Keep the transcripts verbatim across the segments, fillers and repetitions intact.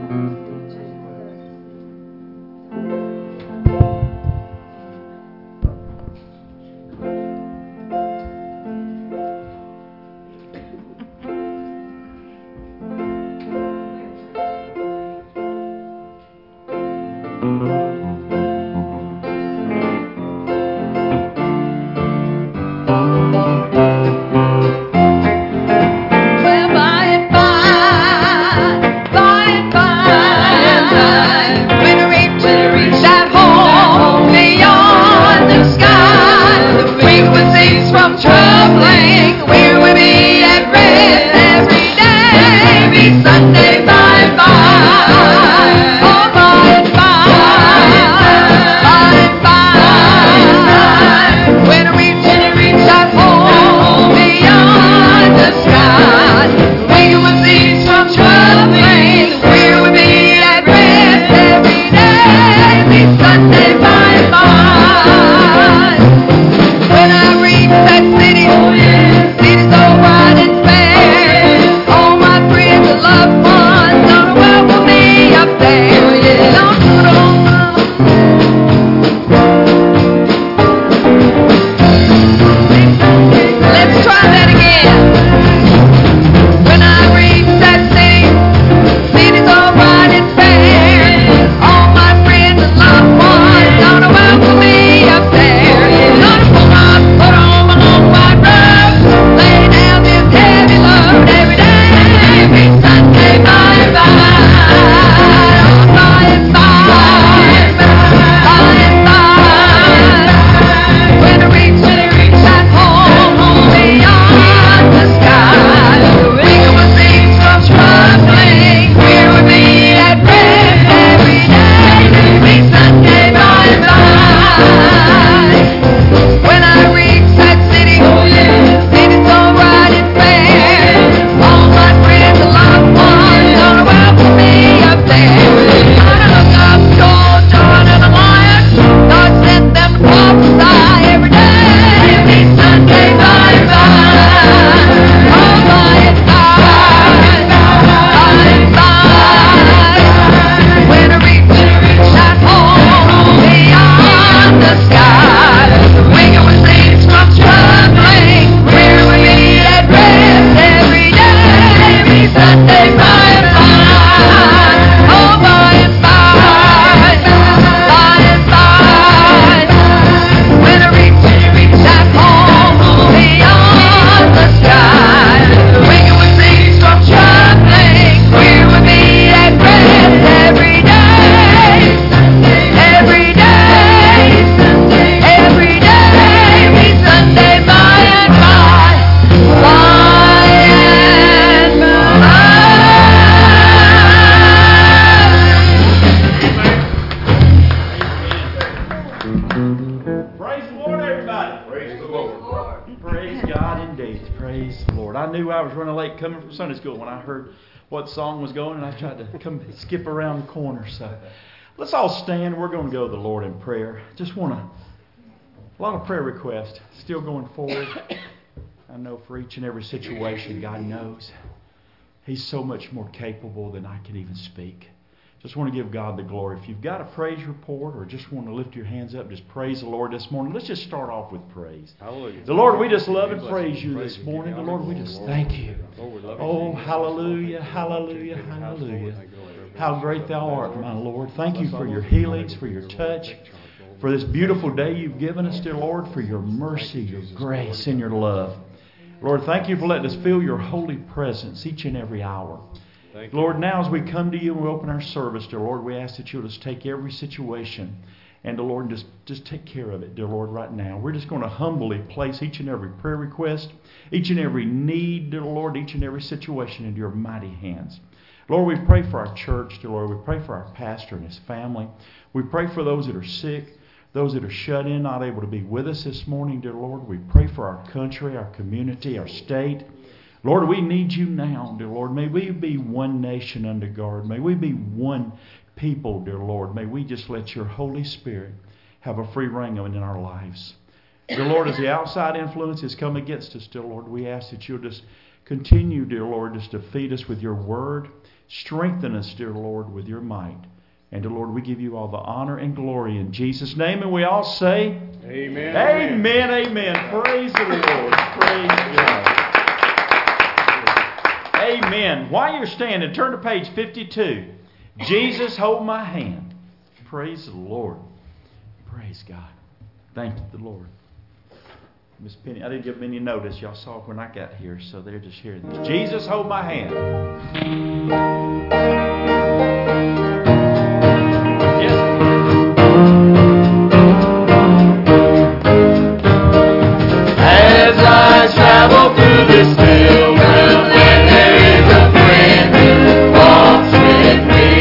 Coming from Sunday school when I heard what song was going, and I tried to come skip around the corner. So let's all stand. We're going to go to the Lord in prayer. Just want to, a lot of prayer requests still going forward. I know for each and every situation, God knows. He's so much more capable than I can even speak. Just want to give God the glory. If you've got a praise report or just want to lift your hands up, just praise the Lord this morning. Let's just start off with praise. Hallelujah. The Lord, we just love and praise you this morning. The Lord, we just thank you. Oh, hallelujah, hallelujah, hallelujah. How great thou art, my Lord. Thank you for your healings, for your touch, for this beautiful day you've given us, dear Lord, for your mercy, your grace, and your love. Lord, thank you for letting us feel your holy presence each and every hour. Lord, now as we come to you and we open our service, dear Lord, we ask that you'll just take every situation and, dear Lord, just, just take care of it, dear Lord, right now. We're just going to humbly place each and every prayer request, each and every need, dear Lord, each and every situation into your mighty hands. Lord, we pray for our church, dear Lord. We pray for our pastor and his family. We pray for those that are sick, those that are shut in, not able to be with us this morning, dear Lord. We pray for our country, our community, our state. Lord, we need you now, dear Lord. May we be one nation under guard. May we be one people, dear Lord. May we just let your Holy Spirit have a free reign in our lives. Dear Lord, as the outside influences come against us, dear Lord, we ask that you'll just continue, dear Lord, just to feed us with your word. Strengthen us, dear Lord, with your might. And, dear Lord, we give you all the honor and glory in Jesus' name. And we all say, Amen. Amen, amen. Praise the Lord. Praise God. Amen. While you're standing, turn to page fifty-two. Jesus, hold my hand. Praise the Lord. Praise God. Thank you, the Lord. Miss Penny, I didn't give them any notice. Y'all saw when I got here, so they're just hearing this. Jesus, hold my hand. As I travel through this field, well, then there is a friend who walks with me,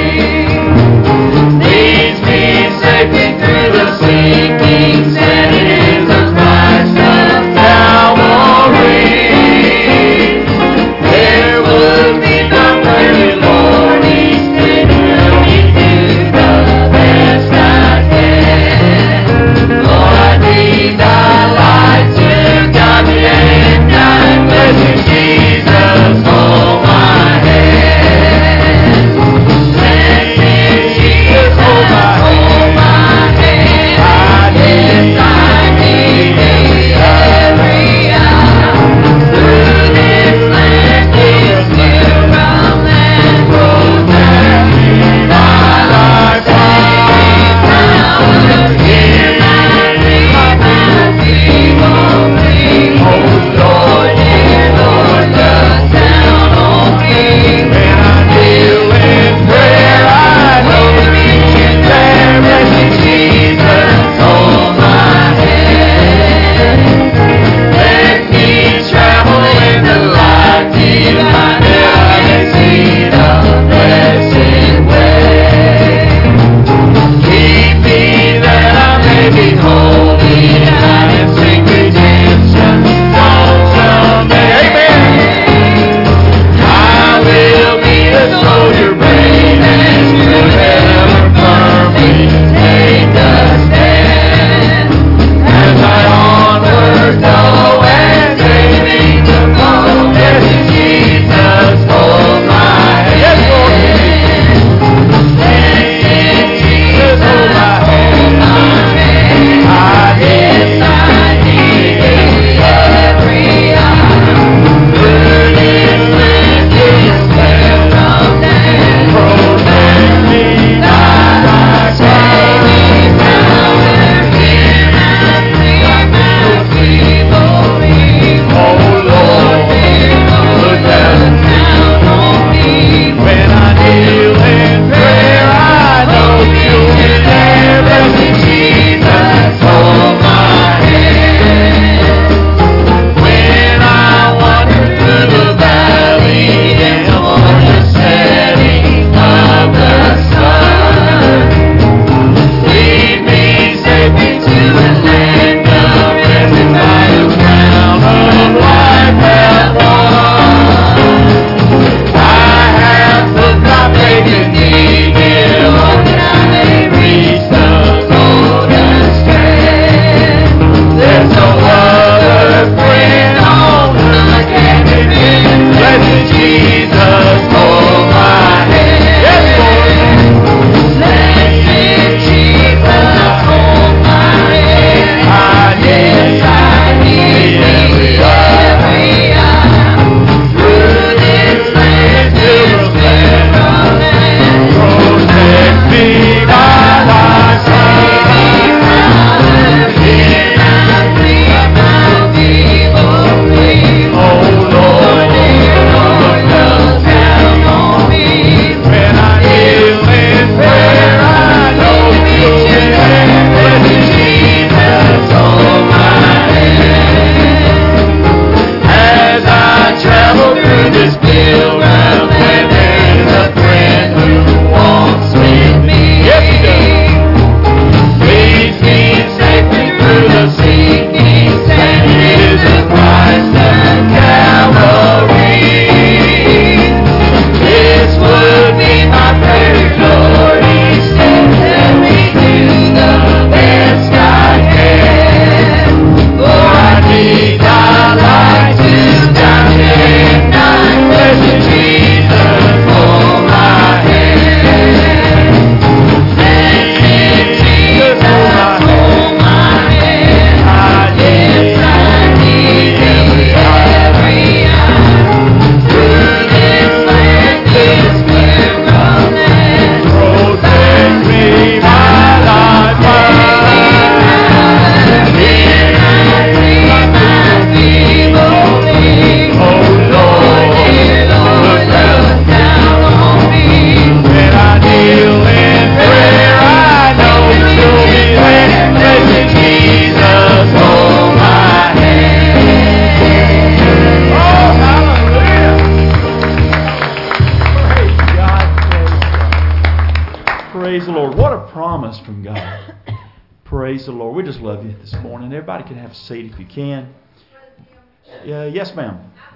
leads me safely through the sinking sand. It is the Christ of Calvary. There would be no greater Praise the Lord. What a promise from God. Praise the Lord. We just love you this morning. Everybody can have a seat if you can. Yeah, yes, ma'am.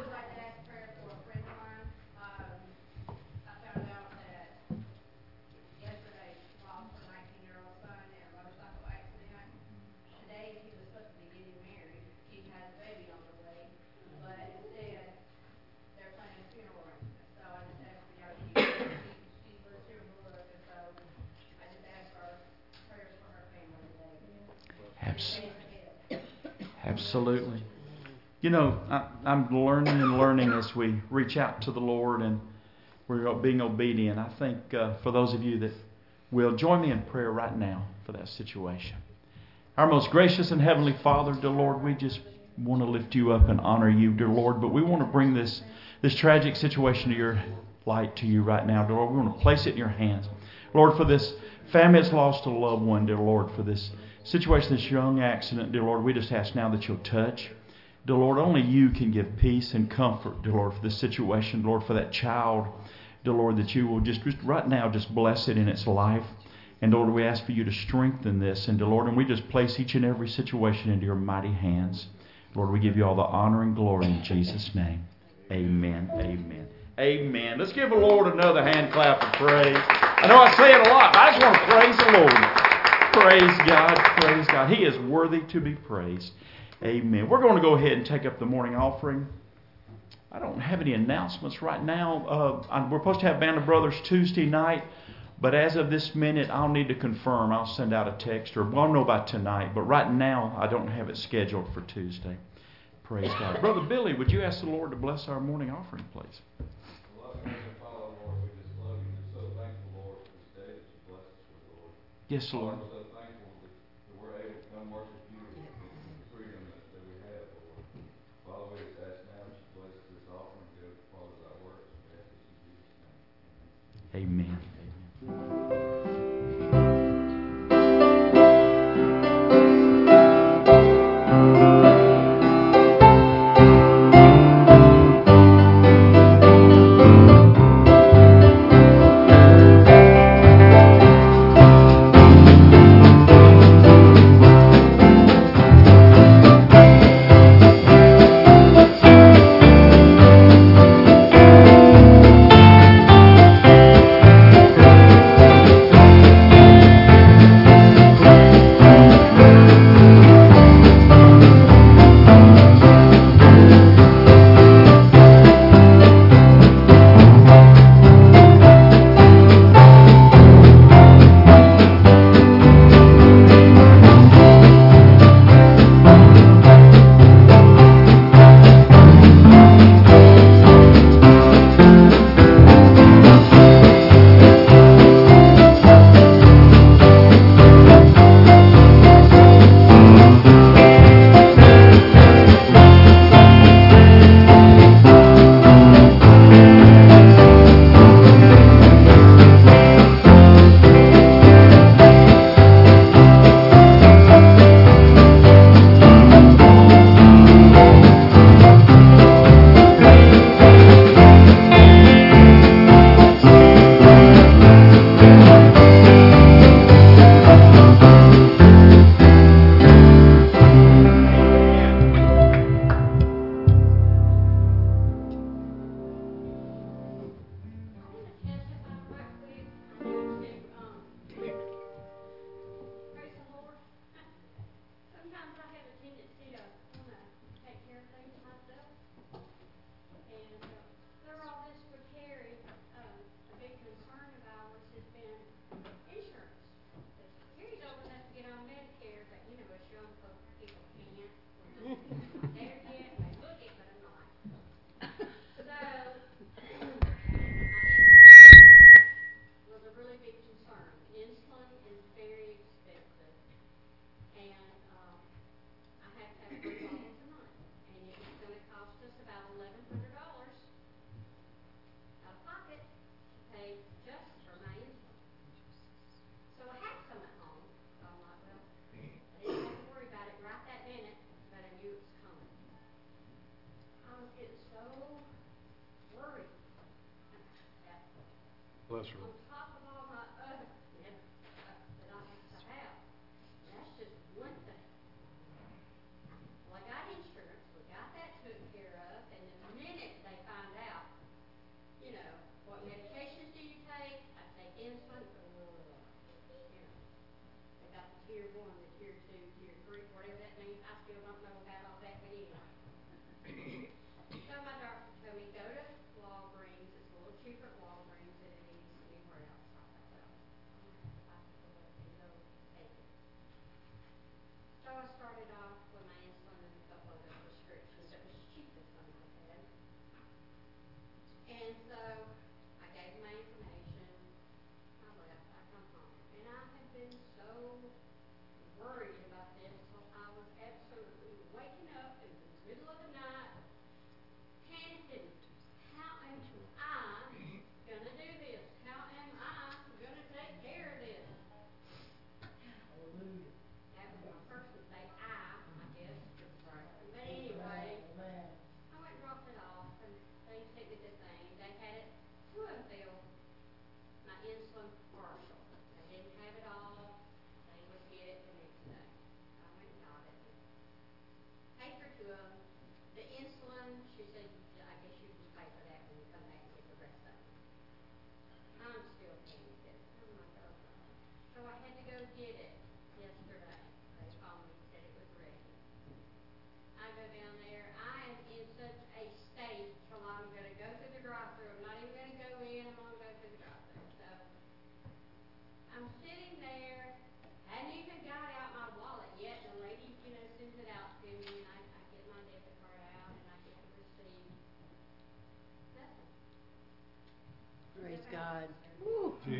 Absolutely. You know, I, I'm learning and learning as we reach out to the Lord and we're being obedient. I think uh, for those of you that will, join me in prayer right now for that situation. Our most gracious and heavenly Father, dear Lord, we just want to lift you up and honor you, dear Lord, but we want to bring this, this tragic situation to your light to you right now, dear Lord. We want to place it in your hands. Lord, for this family that's lost a loved one, dear Lord, for this situation, this young accident, dear Lord, we just ask now that you'll touch. Dear Lord, only you can give peace and comfort, dear Lord, for this situation, Lord, for that child, dear Lord, that you will just, just right now just bless it in its life. And Lord, we ask for you to strengthen this, and dear Lord, and we just place each and every situation into your mighty hands. Lord, we give you all the honor and glory in Jesus' name. Amen. Amen. Amen. Let's give the Lord another hand clap of praise. I know I say it a lot, but I just want to praise the Lord. Praise God, praise God. He is worthy to be praised. Amen. We're going to go ahead and take up the morning offering. I don't have any announcements right now. Uh, we're supposed to have Band of Brothers Tuesday night, but as of this minute, I'll need to confirm. I'll send out a text, or well, I'll know about tonight, but right now, I don't have it scheduled for Tuesday. Praise God. Brother Billy, would you ask the Lord to bless our morning offering, please? Yes, Lord. Amen. Bless her.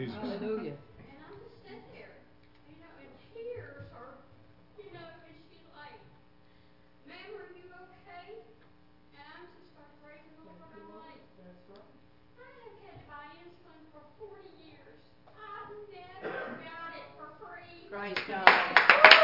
Jesus. Hallelujah. And I'm just sitting there, you know, and tears are, you know, and she's like, "Ma'am, are you okay?" And I'm just like praising the Lord. I'm like, I have had to buy insulin for forty years. I've never got it for free. Praise God.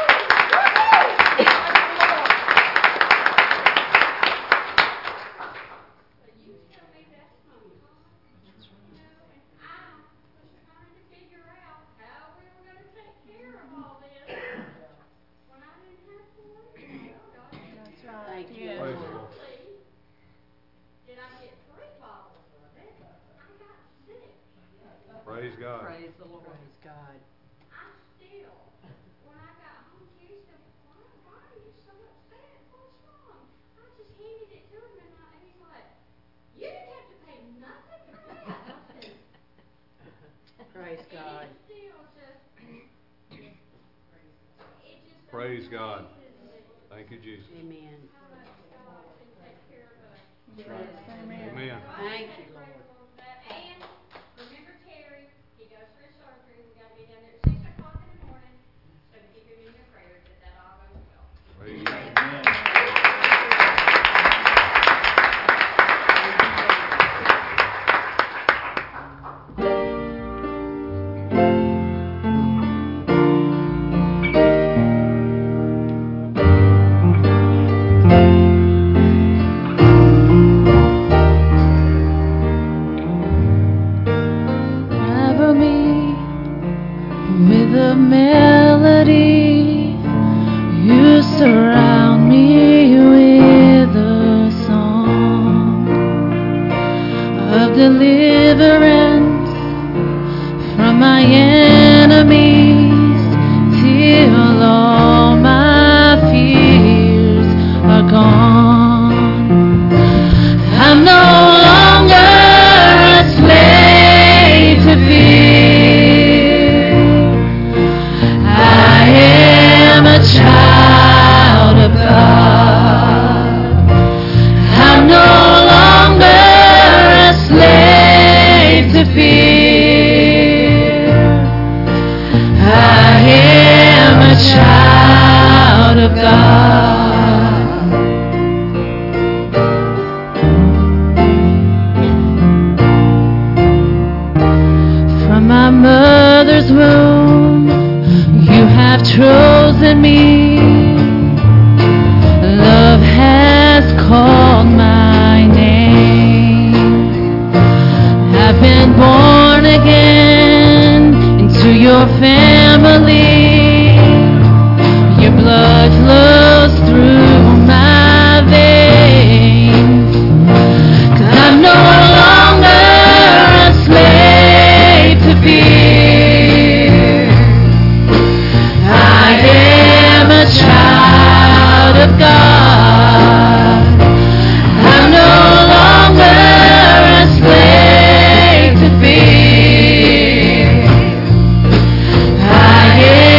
But you tell me that's not God. You know, and I was trying to figure out how we were going to take care of all this when I didn't have to worry about it. That's right. Thank you. Praise the Lord. Did I get three bottles of it? I got six. Praise God. Praise the Lord. Praise God. I still, when I got home, he said, why, why are you so upset? What's wrong? I just handed it to him, and, I, and he's like, you didn't have to pay nothing for that. I said, Praise God. and it still just, it just Praise God. amazes me Thank you, Jesus. Amen. how much God can take care of us. Yes. Amen. Thank you, Lord. And remember Terry, he goes for his surgery. We got to be down there at six o'clock in the morning. So keep him in your prayers that that all goes well. Praise God. Cover me with a melody. You surround me with a song of deliverance from my enemies till all my fears are gone. I'm no longer a slave to fear. I am a child of God. I'm no longer a slave to fear. I am a child of God. From my mother's womb, you have chosen me. Love has called my name. I've been born again into your family. Your blood flows through my veins. 'Cause I'm no longer a slave to fear. I am a child of God. I'm no longer a slave to fear. I am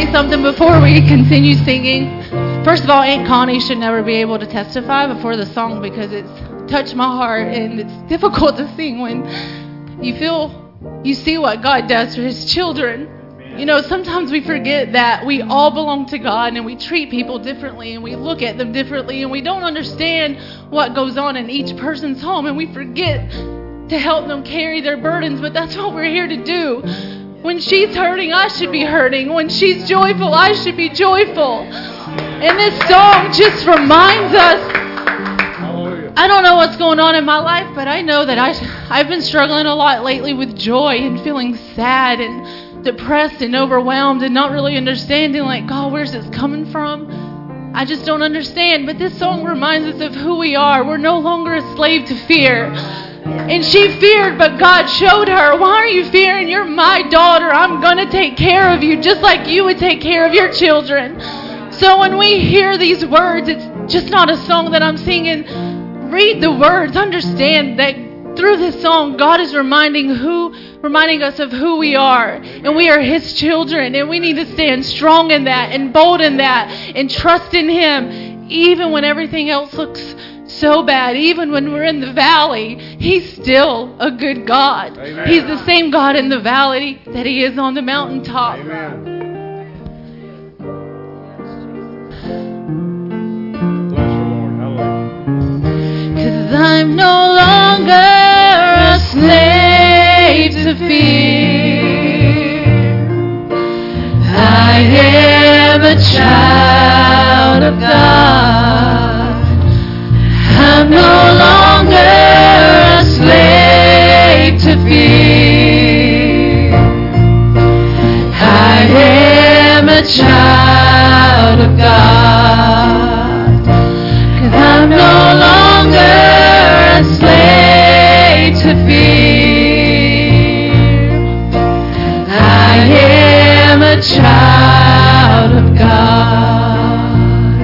say something before we continue singing. First of all, Aunt Connie should never be able to testify before the song because it's touched my heart, and it's difficult to sing when you feel, you see what God does for His children. You know, sometimes we forget that we all belong to God, and we treat people differently, and we look at them differently, and we don't understand what goes on in each person's home, and we forget to help them carry their burdens, but that's what we're here to do. When she's hurting, I should be hurting. When she's joyful, I should be joyful. And this song just reminds us, I don't know what's going on in my life, but I know that I, I've been struggling a lot lately with joy and feeling sad and depressed and overwhelmed and not really understanding, like, God, where's this coming from? I just don't understand. But this song reminds us of who we are. We're no longer a slave to fear. And she feared, but God showed her, why are you fearing? You're my daughter. I'm going to take care of you just like you would take care of your children. So when we hear these words, it's just not a song that I'm singing. Read the words. Understand that through this song, God is reminding who, reminding us of who we are. And we are His children. And we need to stand strong in that and bold in that and trust in Him even when everything else looks so bad. Even when we're in the valley, He's still a good God. Amen. He's the same God in the valley that He is on the mountaintop. Amen. I'm no longer a slave to fear. I am a child of God. I'm no longer a slave to fear. I am a child of God. 'Cause I'm no longer slave to fear. I am a child of God.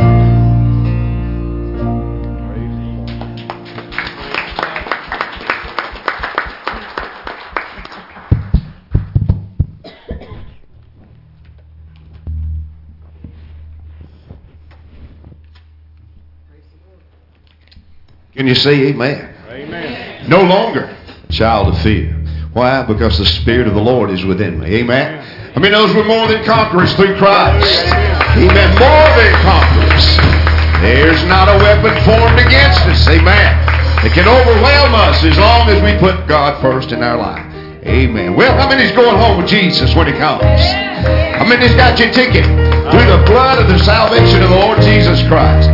Can you say amen? Amen. No longer child of fear. Why? Because the Spirit of the Lord is within me. Amen. I mean, those were more than conquerors through Christ. Amen. More than conquerors. There's not a weapon formed against us. Amen. It can overwhelm us as long as we put God first in our life. Amen. Well, how many's going home with Jesus when He comes? How many's got your ticket through the blood of the salvation of the Lord Jesus Christ?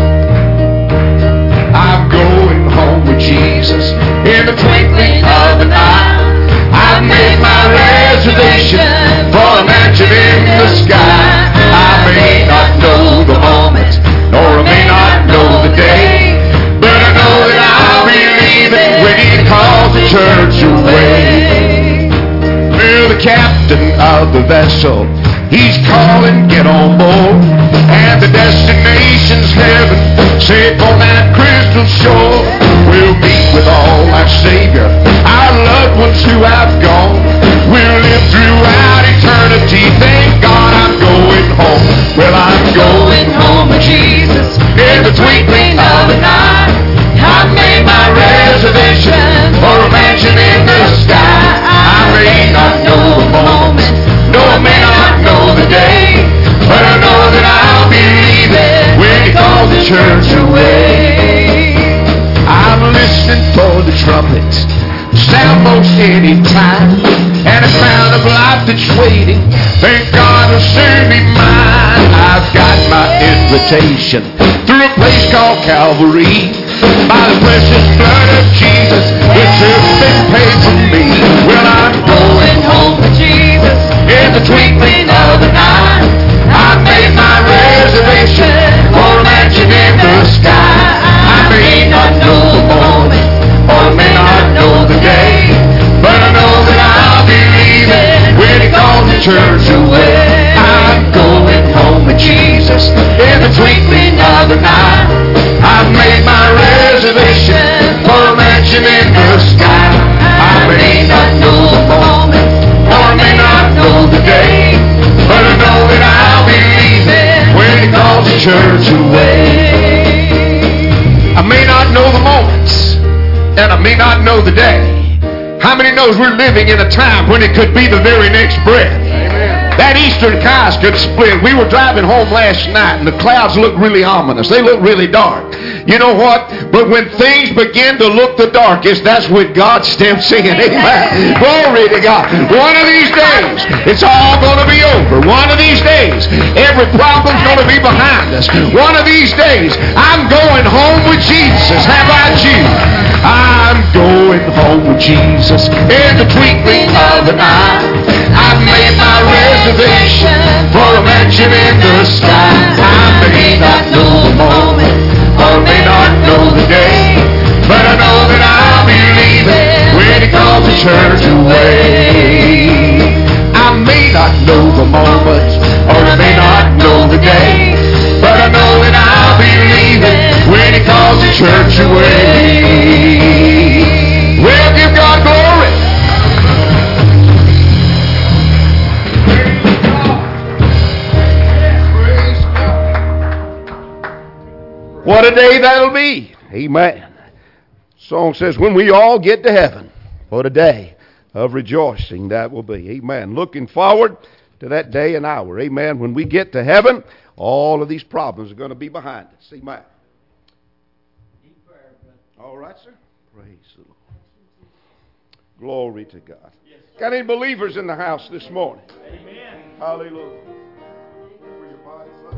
I'm going home with Jesus in the twinkling of an eye. I've made my reservation for a mansion in the sky. I may not know the moment, nor I may not know the day, but I know that I'll be leaving when He calls the church away. Well, the captain of the vessel, he's calling, get on board, and the destination's heaven, safe on that crystal shore. We'll meet with all our Savior, our loved ones who have gone. We'll live throughout eternity. Thank God I'm going home. Well, I'm going home with Jesus in the twinkling of an eye. I've made my reservation for a mansion in the sky. I may not know the moment, no, I may not know the day, but I know that I'll be leaving when He calls the church away. I'm listening for the trumpet sound most any time, and a crown of life that's waiting, thank God will soon be mine. I've got my invitation through a place called Calvary, by the precious blood of Jesus, which has been paid for me. Well, I'm going home with Jesus in the twinkling of an eye. I've made my reservation for a mansion in the sky. I may not know the moment, or I may not know the day, but I know that I'll be leaving when He calls the church away. I'm going home with Jesus in the twinkling of an eye. I've made my reservation for a mansion in not know the moments, and I may not know the day. How many knows we're living in a time when it could be the very next breath? Amen. That eastern skies could split. We were driving home last night, and the clouds looked really ominous. They looked really dark. You know what? But when things begin to look the darkest, that's when God steps in. Amen. Glory to God. One of these days, it's all going to be over. One of these days, every problem's going to be behind us. One of these days, I'm going home with Jesus. How about you? I'm going home with Jesus in the twinkling of an eye. I've made my reservation for a mansion in the sky. I may not know the moment, or may not know the day, but I know that I'll be leaving when He calls the church away. I may not know the moment, or I may not know the day, but I know that I'll be leaving when He calls the church away. Well, give God glory. What a day that'll be. Amen. The song says, when we all get to heaven, what a day of rejoicing that will be. Amen. Looking forward to that day and hour. Amen. When we get to heaven, all of these problems are going to be behind us. Amen. All right, sir. Praise the Lord. Glory to God. Got any believers in the house this morning? Amen. Hallelujah. For your bodies up.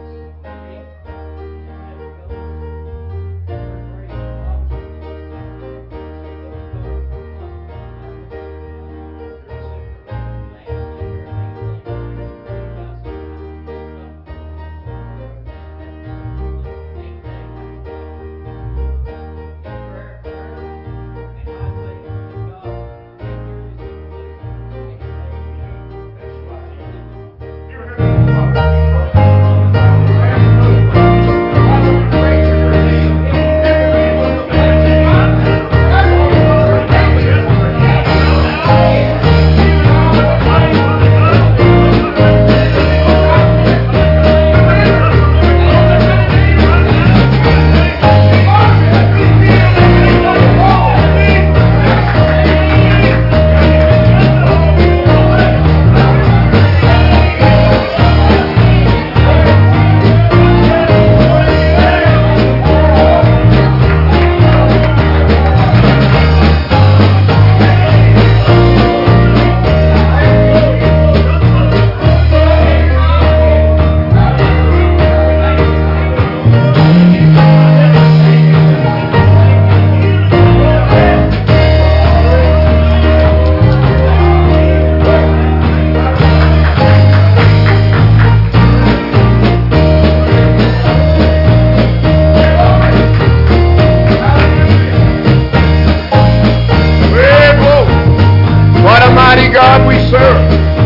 God we serve.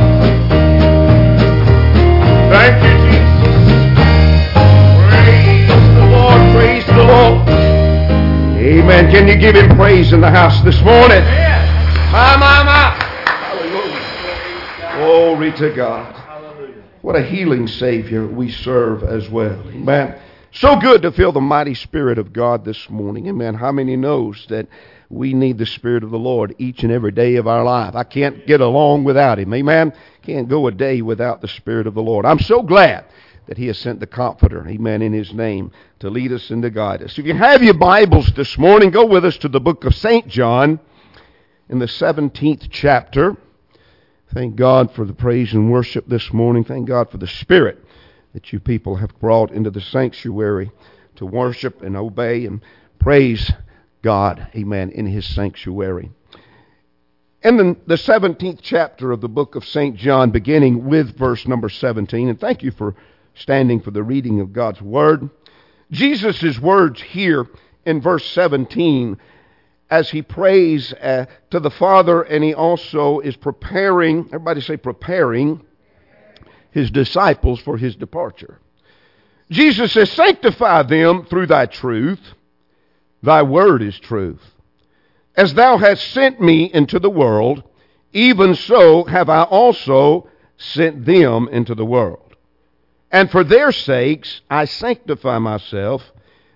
Thank you, Jesus. Praise the Lord. Praise the Lord. Amen. Can you give Him praise in the house this morning? My, my, my. Hallelujah. Glory to God. What a healing Savior we serve as well. Amen. So good to feel the mighty Spirit of God this morning. Amen. How many knows that we need the Spirit of the Lord each and every day of our life? I can't get along without Him. Amen. Can't go a day without the Spirit of the Lord. I'm so glad that He has sent the Comforter, amen, in His name to lead us and to guide us. If you have your Bibles this morning, go with us to the book of Saint John in the seventeenth chapter. Thank God for the praise and worship this morning. Thank God for the Spirit that you people have brought into the sanctuary to worship and obey and praise God, amen, in His sanctuary. In the, the seventeenth chapter of the book of Saint John, beginning with verse number seventeen, and thank you for standing for the reading of God's Word. Jesus' words here in verse seventeen, as He prays uh, to the Father, and He also is preparing, everybody say preparing, His disciples for His departure. Jesus says, sanctify them through Thy truth. Thy word is truth. As Thou hast sent me into the world, even so have I also sent them into the world. And for their sakes I sanctify myself,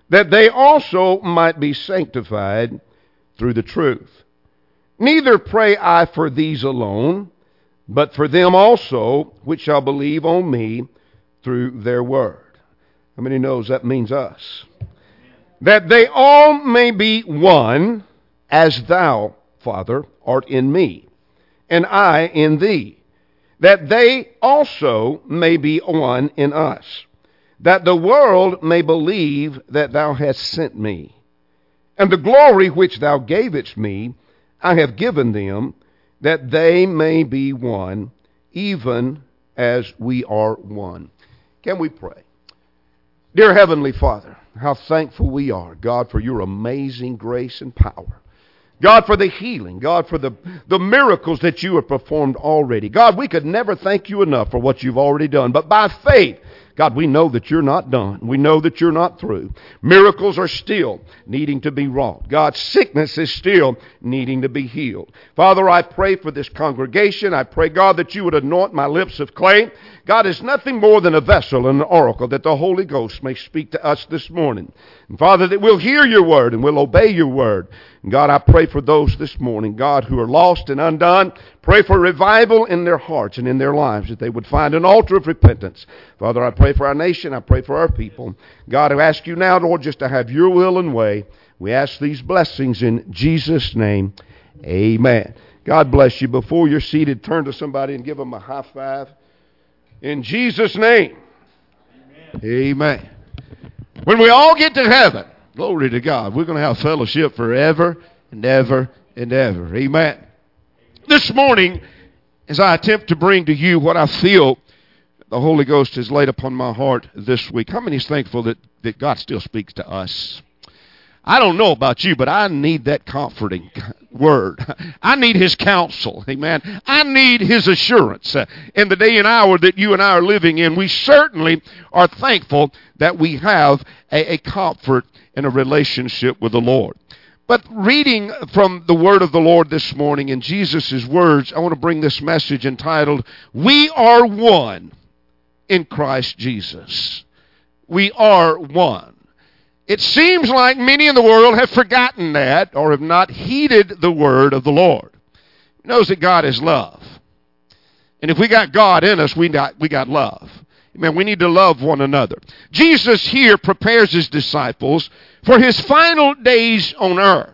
that they also might be sanctified through the truth. Neither pray I for these alone, but for them also which shall believe on me through their word. How many knows that means us? That they all may be one, as thou, Father, art in me, and I in thee, that they also may be one in us, that the world may believe that thou hast sent me. And the glory which thou gavest me, I have given them, that they may be one, even as we are one. Can we pray? Dear Heavenly Father, how thankful we are, God, for your amazing grace and power. God, for the healing. God, for the, the miracles that you have performed already. God, we could never thank you enough for what you've already done. But by faith, God, we know that you're not done. We know that you're not through. Miracles are still needing to be wrought. God, sickness is still needing to be healed. Father, I pray for this congregation. I pray, God, that you would anoint my lips of clay. God is nothing more than a vessel and an oracle that the Holy Ghost may speak to us this morning. And Father, that we'll hear your word and we'll obey your word. And God, I pray for those this morning, God, who are lost and undone. Pray for revival in their hearts and in their lives, that they would find an altar of repentance. Father, I pray for our nation. I pray for our people. God, I ask you now, Lord, just to have your will and way. We ask these blessings in Jesus' name. Amen. God bless you. Before you're seated, turn to somebody and give them a high five. In Jesus' name. Amen. Amen. When we all get to heaven, glory to God, we're going to have fellowship forever and ever and ever. Amen. This morning, as I attempt to bring to you what I feel the Holy Ghost has laid upon my heart this week. How many is thankful that, that God still speaks to us? I don't know about you, but I need that comforting word. I need his counsel. Amen. I need his assurance. Uh, in the day and hour that you and I are living in, we certainly are thankful that we have a, a comfort and a relationship with the Lord. But reading from the word of the Lord this morning in Jesus' words, I want to bring this message entitled, We Are One in Christ Jesus. We are one. It seems like many in the world have forgotten that or have not heeded the word of the Lord. He knows that God is love. And if we got God in us, we got, we got love. Amen. We need to love one another. Jesus here prepares his disciples for his final days on earth.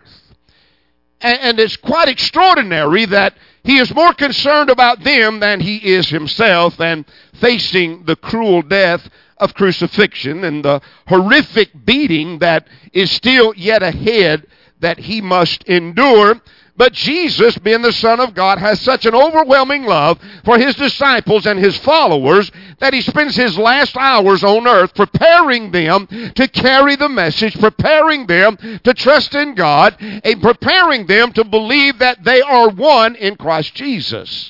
And, and it's quite extraordinary that he is more concerned about them than he is himself and facing the cruel death of crucifixion and the horrific beating that is still yet ahead that he must endure. But Jesus, being the Son of God, has such an overwhelming love for his disciples and his followers that he spends his last hours on earth preparing them to carry the message, preparing them to trust in God, and preparing them to believe that they are one in Christ Jesus.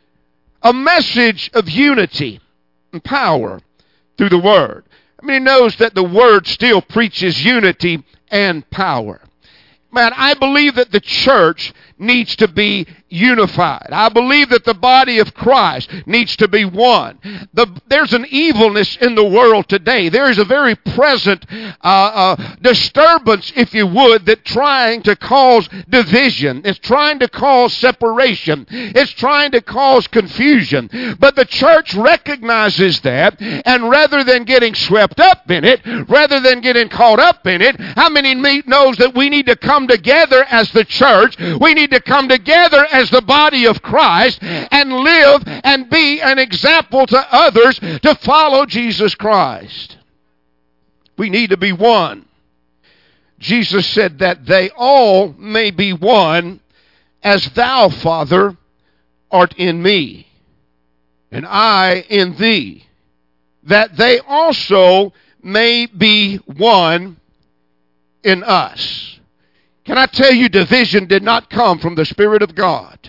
A message of unity and power through the Word. I mean, he knows that the Word still preaches unity and power. Man, I believe that the church needs to be unified. I believe that the body of Christ needs to be one. The, there's an evilness in the world today. There is a very present uh, uh, disturbance, if you would, that trying to cause division. It's trying to cause separation. It's trying to cause confusion. But the church recognizes that, and rather than getting swept up in it, rather than getting caught up in it, how many knows that we need to come together as the church? We need to come together as the body of Christ and live and be an example to others to follow Jesus Christ. We need to be one. Jesus said that they all may be one, as thou, Father, art in me, and I in thee, that they also may be one in us. Can I tell you, division did not come from the Spirit of God.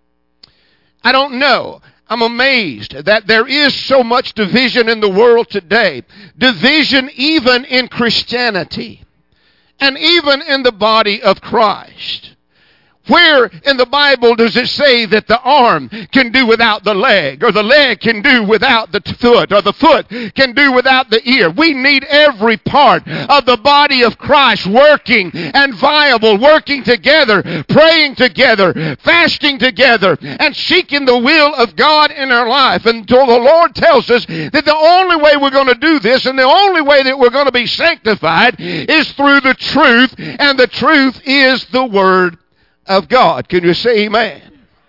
I don't know. I'm amazed that there is so much division in the world today. Division even in Christianity. And even in the body of Christ. Where in the Bible does it say that the arm can do without the leg, or the leg can do without the foot, or the foot can do without the ear? We need every part of the body of Christ working and viable, working together, praying together, fasting together, and seeking the will of God in our life. Until the Lord tells us that the only way we're going to do this, and the only way that we're going to be sanctified, is through the truth, and the truth is the Word of God. Can you say amen?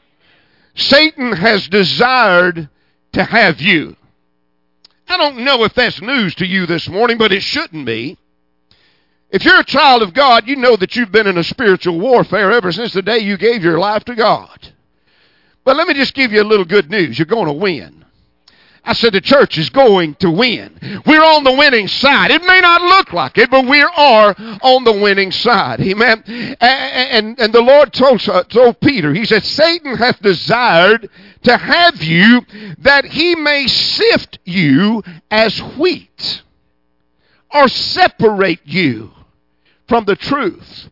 Satan has desired to have you. I don't know if that's news to you this morning, but it shouldn't be. If you're a child of God, you know that you've been in a spiritual warfare ever since the day you gave your life to God. But let me just give you a little good news. You're going to win. I said the church is going to win. We're on the winning side. It may not look like it, but we are on the winning side. Amen. And, and, and the Lord told, told Peter, he said, Satan hath desired to have you, that he may sift you as wheat, or separate you from the truth.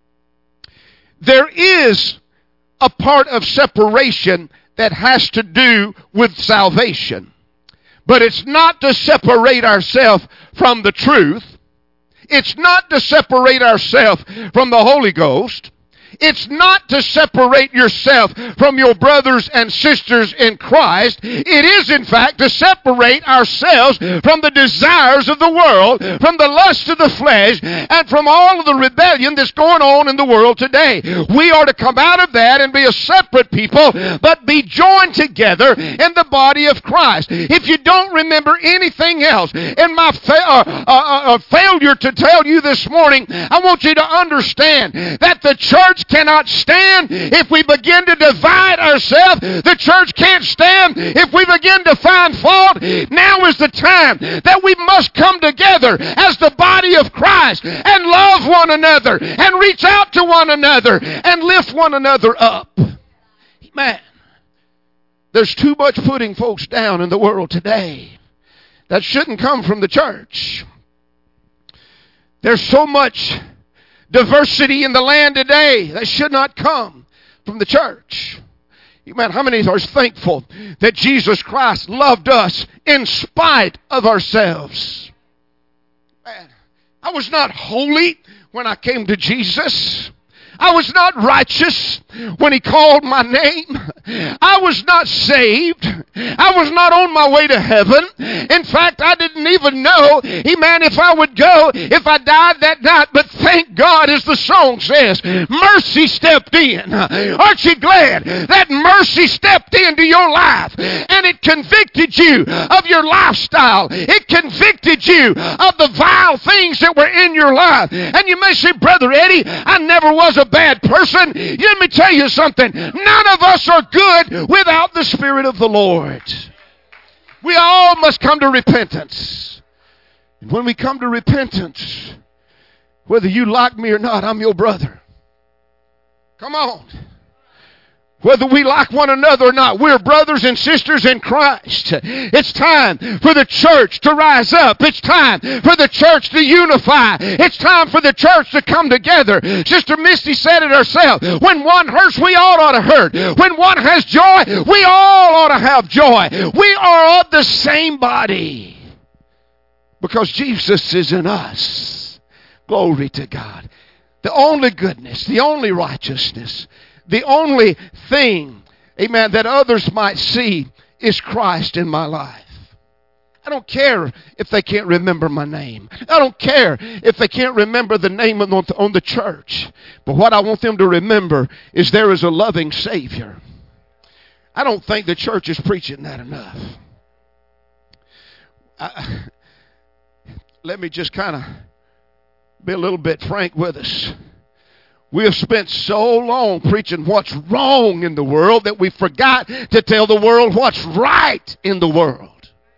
There is a part of separation that has to do with salvation. But it's not to separate ourselves from the truth. It's not to separate ourselves from the Holy Ghost. It's not to separate yourself from your brothers and sisters in Christ. It is, in fact, to separate ourselves from the desires of the world, from the lust of the flesh, and from all of the rebellion that's going on in the world today. We are to come out of that and be a separate people, but be joined together in the body of Christ. If you don't remember anything else, in my fa- uh, uh, uh, failure to tell you this morning, I want you to understand that the church cannot stand if we begin to divide ourselves. The church can't stand if we begin to find fault. Now is the time that we must come together as the body of Christ and love one another and reach out to one another and lift one another up. Man, there's too much putting folks down in the world today. That shouldn't come from the church. There's so much diversity in the land today that should not come from the church. Man, how many are thankful that Jesus Christ loved us in spite of ourselves? Man, I was not holy when I came to Jesus. I was not righteous when he called my name. I was not saved. I was not on my way to heaven. In fact, I didn't even know, amen, if I would go, if I died that night. But thank God, as the song says, mercy stepped in. Aren't you glad that mercy stepped into your life and it convicted you of your lifestyle? It convicted you of the vile things that were in your life. And you may say, Brother Eddie, I never was a bad person. Let me tell you something. None of us are good without the Spirit of the Lord. We all must come to repentance. And when we come to repentance, whether you like me or not, I'm your brother. Come on. Whether we like one another or not, we're brothers and sisters in Christ. It's time for the church to rise up. It's time for the church to unify. It's time for the church to come together. Sister Misty said it herself. When one hurts, we all ought to hurt. When one has joy, we all ought to have joy. We are of the same body. Because Jesus is in us. Glory to God. The only goodness, the only righteousness, the only thing, amen, that others might see is Christ in my life. I don't care if they can't remember my name. I don't care if they can't remember the name on the, on the church. But what I want them to remember is there is a loving Savior. I don't think the church is preaching that enough. I, let me just kind of be a little bit frank with us. We have spent so long preaching what's wrong in the world that we forgot to tell the world what's right in the world.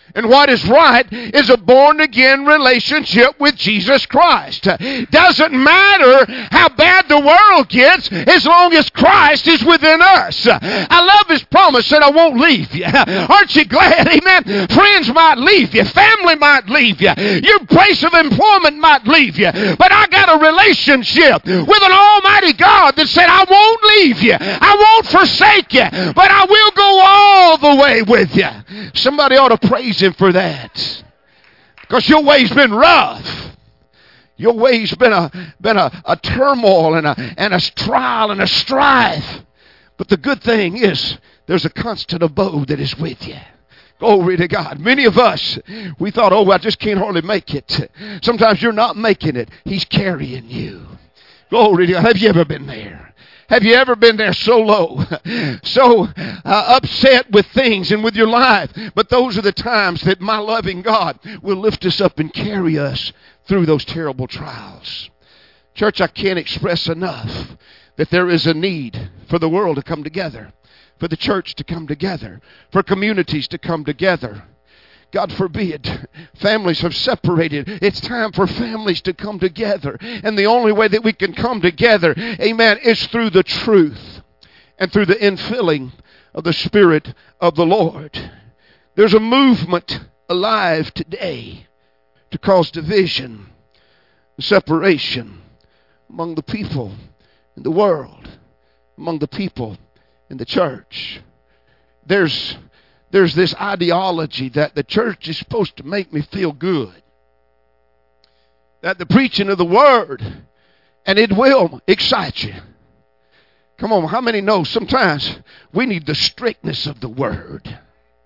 And what is right is a born-again relationship with Jesus Christ. Doesn't matter how bad the world gets as long as Christ is within us. I love His promise that I won't leave you. Aren't you glad? Amen. Friends might leave you. Family might leave you. Your place of employment might leave you. But I got a relationship with an almighty God that said, I won't leave you. I won't forsake you. But I will go all the way with you. Somebody ought to praise Him for that. Because your way's been rough. Your way's been a been a, a turmoil and a and a trial and a strife. But the good thing is there's a constant abode that is with you. Glory to God. Many of us, we thought, oh, I just can't hardly make it. Sometimes you're not making it. He's carrying you. Glory to God. Have you ever been there? Have you ever been there so low, so uh, upset with things and with your life? But those are the times that my loving God will lift us up and carry us through those terrible trials. Church, I can't express enough that there is a need for the world to come together, for the church to come together, for communities to come together. God forbid, families have separated. It's time for families to come together. And the only way that we can come together, amen, is through the truth and through the infilling of the Spirit of the Lord. There's a movement alive today to cause division and separation among the people in the world, among the people in the church. There's There's this ideology that the church is supposed to make me feel good. That the preaching of the Word, and it will excite you. Come on, how many know sometimes we need the strictness of the Word?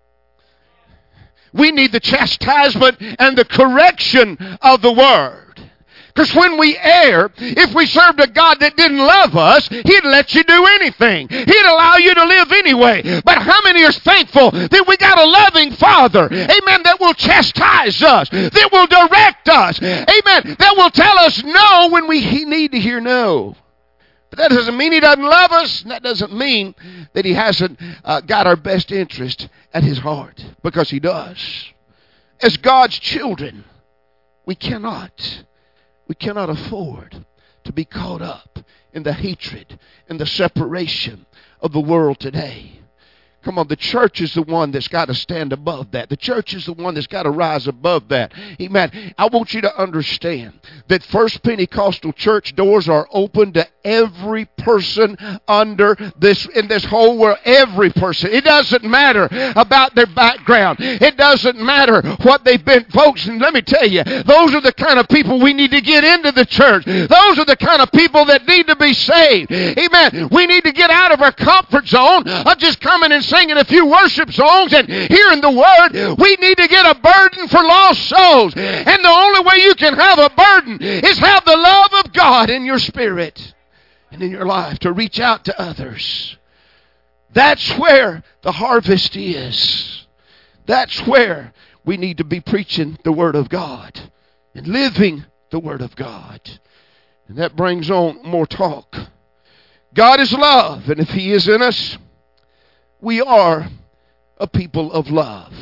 We need the chastisement and the correction of the Word. Because when we err, if we served a God that didn't love us, He'd let you do anything. He'd allow you to live anyway. But how many are thankful that we got a loving Father, amen, that will chastise us, that will direct us, amen, that will tell us no when we need to hear no. But that doesn't mean He doesn't love us. And that doesn't mean that He hasn't uh, got our best interest at His heart. Because He does. As God's children, we cannot... We cannot afford to be caught up in the hatred and the separation of the world today. Come on, the church is the one that's got to stand above that. The church is the one that's got to rise above that. Amen. I want you to understand that First Pentecostal Church doors are open to every person under this, in this whole world. Every person. It doesn't matter about their background. It doesn't matter what they've been. Folks, and let me tell you, those are the kind of people we need to get into the church. Those are the kind of people that need to be saved. Amen. We need to get out of our comfort zone of just coming and singing a few worship songs and hearing the Word. We need to get a burden for lost souls. And the only way you can have a burden is have the love of God in your spirit and in your life to reach out to others. That's where the harvest is. That's where we need to be preaching the Word of God and living the Word of God. And that brings on more talk. God is love, and if He is in us, we are a people of love.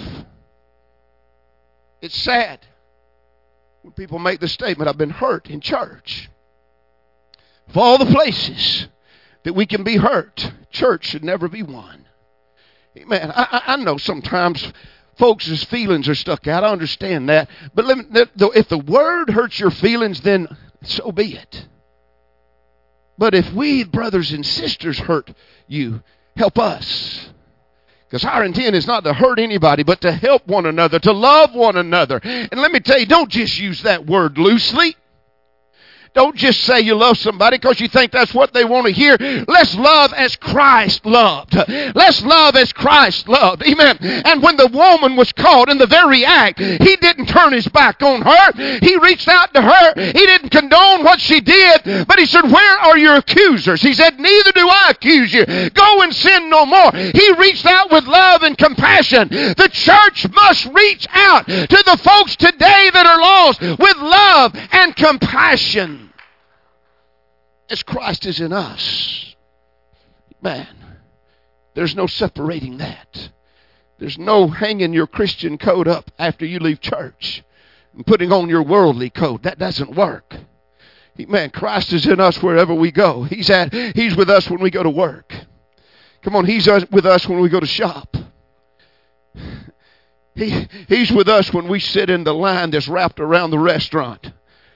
It's sad when people make the statement, I've been hurt in church. Of all the places that we can be hurt, church should never be one. Amen. I, I know sometimes folks' feelings are stuck out. I understand that. But let me, if the Word hurts your feelings, then so be it. But if we, brothers and sisters, hurt you, help us. Because our intent is not to hurt anybody, but to help one another, to love one another. And let me tell you, don't just use that word loosely. Don't just say you love somebody because you think that's what they want to hear. Let's love as Christ loved. Let's love as Christ loved. Amen. And when the woman was caught in the very act, He didn't turn His back on her. He reached out to her. He didn't condone what she did. But He said, where are your accusers? He said, neither do I accuse you. Go and sin no more. He reached out with love and compassion. The church must reach out to the folks today that are lost with love and compassion. As Christ is in us. Man, there's no separating that. There's no hanging your Christian coat up after you leave church and putting on your worldly coat. That doesn't work. Man, Christ is in us wherever we go. He's at, He's with us when we go to work. Come on, He's with us when we go to shop. He, he's with us when we sit in the line that's wrapped around the restaurant.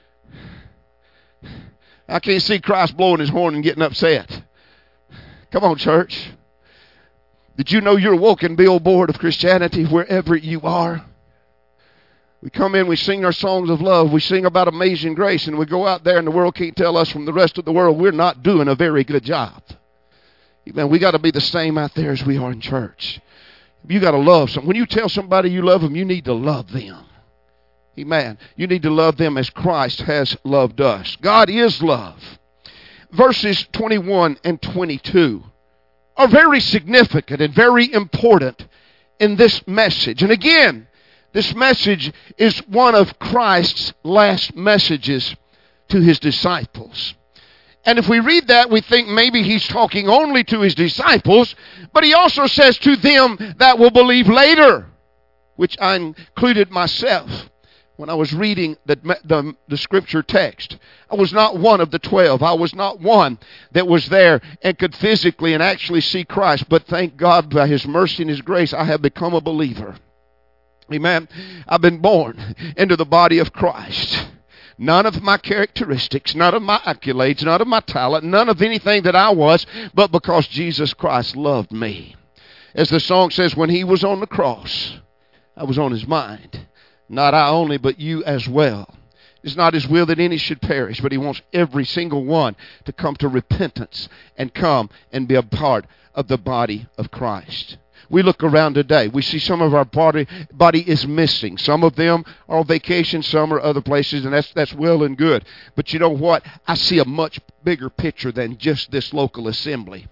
I can't see Christ blowing his horn and getting upset. Come on, church. Did you know you're a walking billboard of Christianity wherever you are? We come in, we sing our songs of love, we sing about amazing grace, and we go out there and the world can't tell us from the rest of the world we're not doing a very good job. Amen. We got to be the same out there as we are in church. You got to love someone. When you tell somebody you love them, you need to love them. Amen. You need to love them as Christ has loved us. God is love. Verses twenty-one and twenty-two are very significant and very important in this message. And again, this message is one of Christ's last messages to his disciples. And if we read that, we think maybe he's talking only to his disciples, but he also says to them that will believe later, which I included myself when I was reading the, the, the scripture text. I was not one of the twelve. I was not one that was there and could physically and actually see Christ, but thank God by his mercy and his grace, I have become a believer. Amen. I've been born into the body of Christ. None of my characteristics, none of my accolades, none of my talent, none of anything that I was, but because Jesus Christ loved me. As the song says, when he was on the cross, I was on his mind. Not I only, but you as well. It's not his will that any should perish, but he wants every single one to come to repentance and come and be a part of the body of Christ. We look around today. We see some of our body body is missing. Some of them are on vacation. Some are other places, and that's that's well and good. But you know what? I see a much bigger picture than just this local assembly.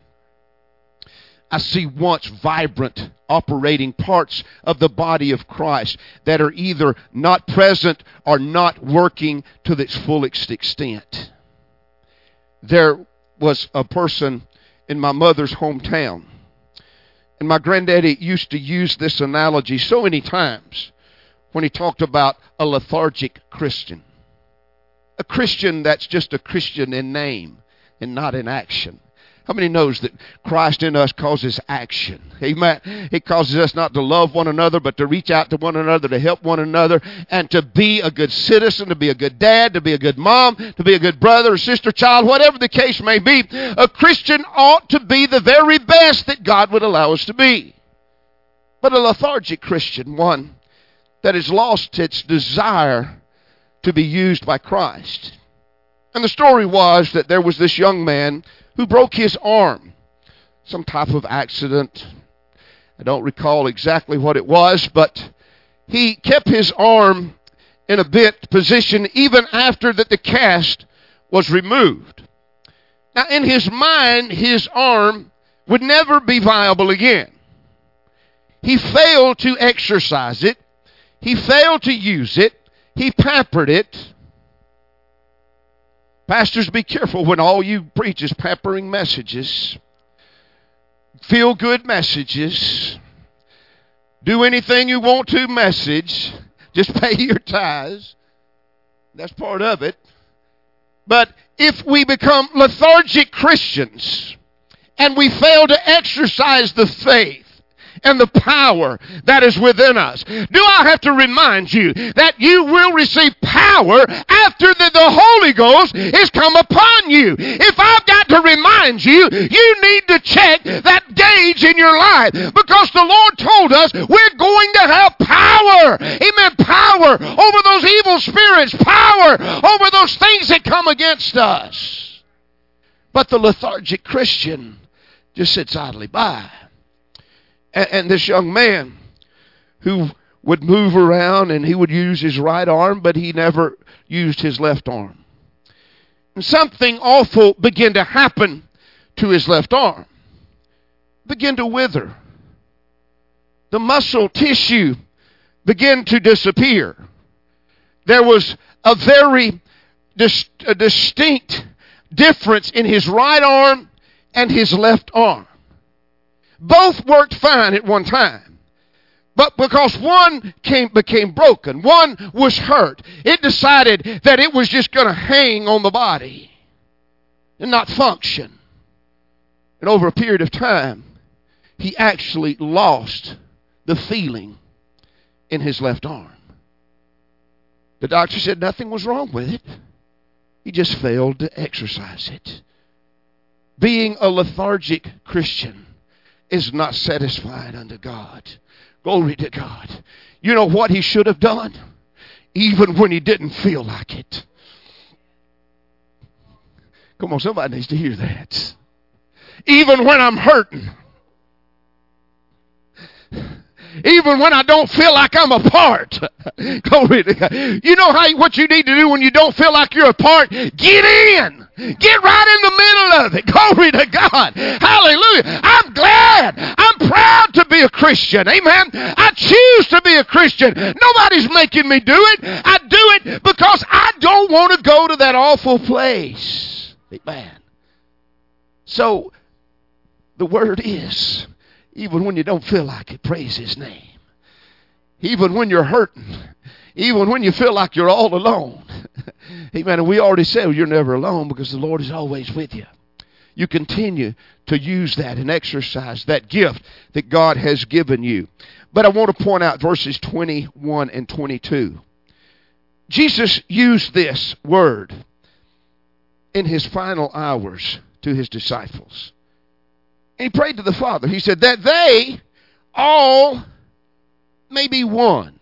I see once vibrant, operating parts of the body of Christ that are either not present or not working to its fullest extent. There was a person in my mother's hometown. And my granddaddy used to use this analogy so many times when he talked about a lethargic Christian. A Christian that's just a Christian in name and not in action. How many knows that Christ in us causes action? Amen. He causes us not to love one another, but to reach out to one another, to help one another, and to be a good citizen, to be a good dad, to be a good mom, to be a good brother or sister, child, whatever the case may be. A Christian ought to be the very best that God would allow us to be. But a lethargic Christian, one that has lost its desire to be used by Christ. And the story was that there was this young man who broke his arm. Some type of accident. I don't recall exactly what it was, but he kept his arm in a bent position even after that the cast was removed. Now, in his mind, his arm would never be viable again. He failed to exercise it. He failed to use it. He pampered it. Pastors, be careful when all you preach is pampering messages, feel-good messages, do anything you want to message, just pay your tithes. That's part of it. But if we become lethargic Christians and we fail to exercise the faith and the power that is within us, do I have to remind you that you will receive power after the, the Holy Ghost is come upon you? If I've got to remind you, you need to check that gauge in your life, because the Lord told us we're going to have power. Amen. Power over those evil spirits, power over those things that come against us. But the lethargic Christian just sits idly by. And this young man who would move around and he would use his right arm, but he never used his left arm. And something awful began to happen to his left arm. Began to wither. The muscle tissue began to disappear. There was a very dis- a distinct difference in his right arm and his left arm. Both worked fine at one time. But because one came, became broken, one was hurt, it decided that it was just going to hang on the body and not function. And over a period of time, he actually lost the feeling in his left arm. The doctor said nothing was wrong with it. He just failed to exercise it. Being a lethargic Christian is not satisfied unto God. Glory to God. You know what he should have done? Even when he didn't feel like it. Come on, somebody needs to hear that. Even when I'm hurting. Even when I don't feel like I'm a part. Glory to God. You know how what you need to do when you don't feel like you're a part? Get in. Get right in the middle of it. Glory to God. Hallelujah. I'm glad. I'm proud to be a Christian. Amen. I choose to be a Christian. Nobody's making me do it. I do it because I don't want to go to that awful place. Amen. So, the word is, even when you don't feel like it, praise his name. Even when you're hurting. Even when you feel like you're all alone. Amen. And we already said you're never alone because the Lord is always with you. You continue to use that and exercise that gift that God has given you. But I want to point out verses twenty-one and twenty-two. Jesus used this word in his final hours to his disciples. And he prayed to the Father. He said that they all may be one.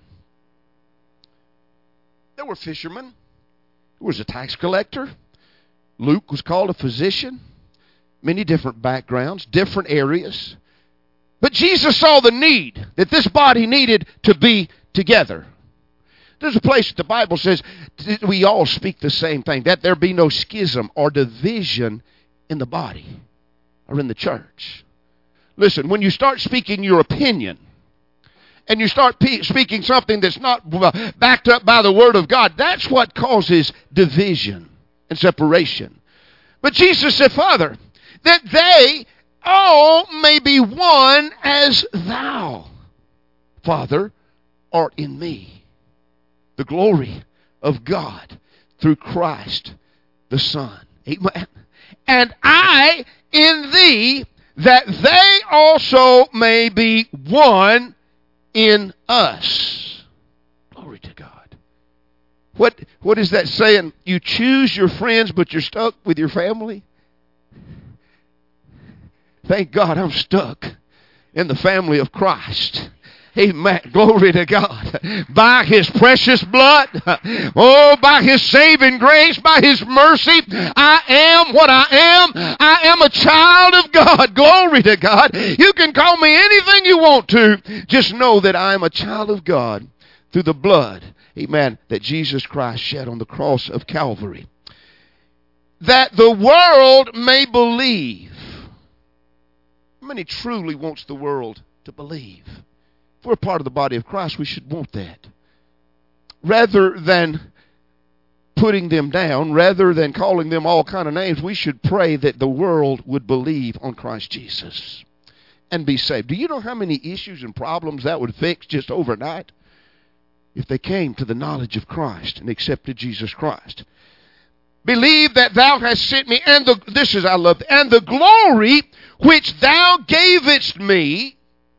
There were fishermen. There was a tax collector. Luke was called a physician. Many different backgrounds, different areas. But Jesus saw the need that this body needed to be together. There's a place that the Bible says we all speak the same thing, that there be no schism or division in the body or in the church. Listen, when you start speaking your opinion and you start pe- speaking something that's not backed up by the Word of God, that's what causes division and separation. But Jesus said, Father, that they all may be one as thou, Father, art in me. The glory of God through Christ the Son. Amen. And I in thee, that they also may be one in us. Glory to God. What, what is that saying? You choose your friends, but you're stuck with your family? Thank God I'm stuck in the family of Christ. Amen. Glory to God. By his precious blood, oh, by his saving grace, by his mercy, I am what I am. I am a child of God. Glory to God. You can call me anything you want to. Just know that I am a child of God through the blood, amen, that Jesus Christ shed on the cross of Calvary. That the world may believe. How many truly wants the world to believe? If we're part of the body of Christ, we should want that. Rather than putting them down, rather than calling them all kind of names, we should pray that the world would believe on Christ Jesus and be saved. Do you know how many issues and problems that would fix just overnight? If they came to the knowledge of Christ and accepted Jesus Christ. Believe that thou hast sent me, and the, this is I love, and the glory which thou gavest me.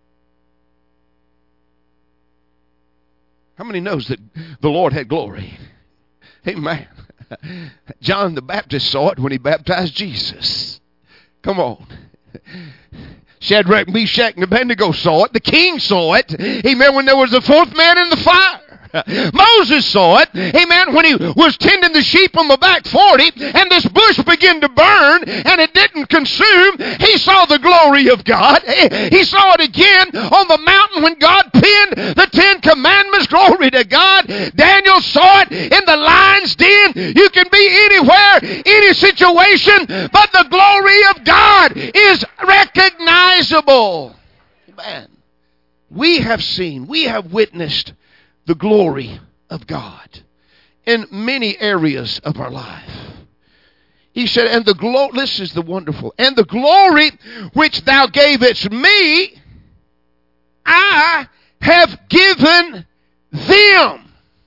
How many knows that the Lord had glory? Amen. John the Baptist saw it when he baptized Jesus. Come on. Shadrach, Meshach, and Abednego saw it. The king saw it. Amen. When there was the fourth man in the fire. Moses saw it, amen, when he was tending the sheep on the back forty and this bush began to burn and it didn't consume. He saw the glory of God. He saw it again on the mountain when God penned the Ten Commandments. Glory to God. Daniel saw it in the lion's den. You can be anywhere, any situation, but the glory of God is recognizable. Amen. We have seen, we have witnessed the glory of God in many areas of our life. He said, and the glory, this is the wonderful, and the glory which thou gavest me, I have given them.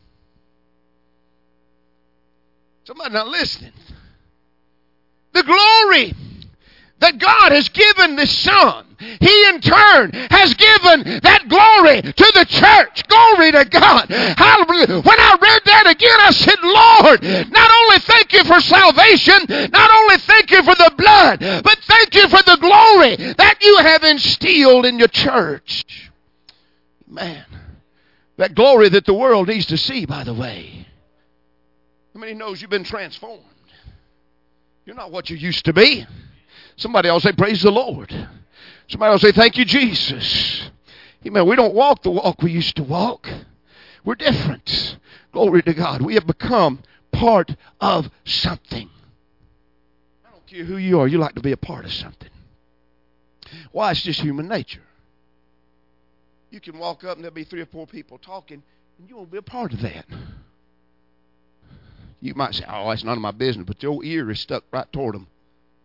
Somebody not listening. The glory that God has given the Son, He in turn has given that glory to the church. Glory to God. Hallelujah. When I read that again, I said, Lord, not only thank you for salvation, not only thank you for the blood, but thank you for the glory that you have instilled in your church. Man, that glory that the world needs to see, by the way. How many knows you've been transformed? You're not what you used to be. Somebody else say, praise the Lord. Somebody else say, thank you, Jesus. Amen. We don't walk the walk we used to walk. We're different. Glory to God. We have become part of something. I don't care who you are. You like to be a part of something. Why? It's just human nature. You can walk up and there'll be three or four people talking, and you won't be a part of that. You might say, oh, that's none of my business, but your ear is stuck right toward them.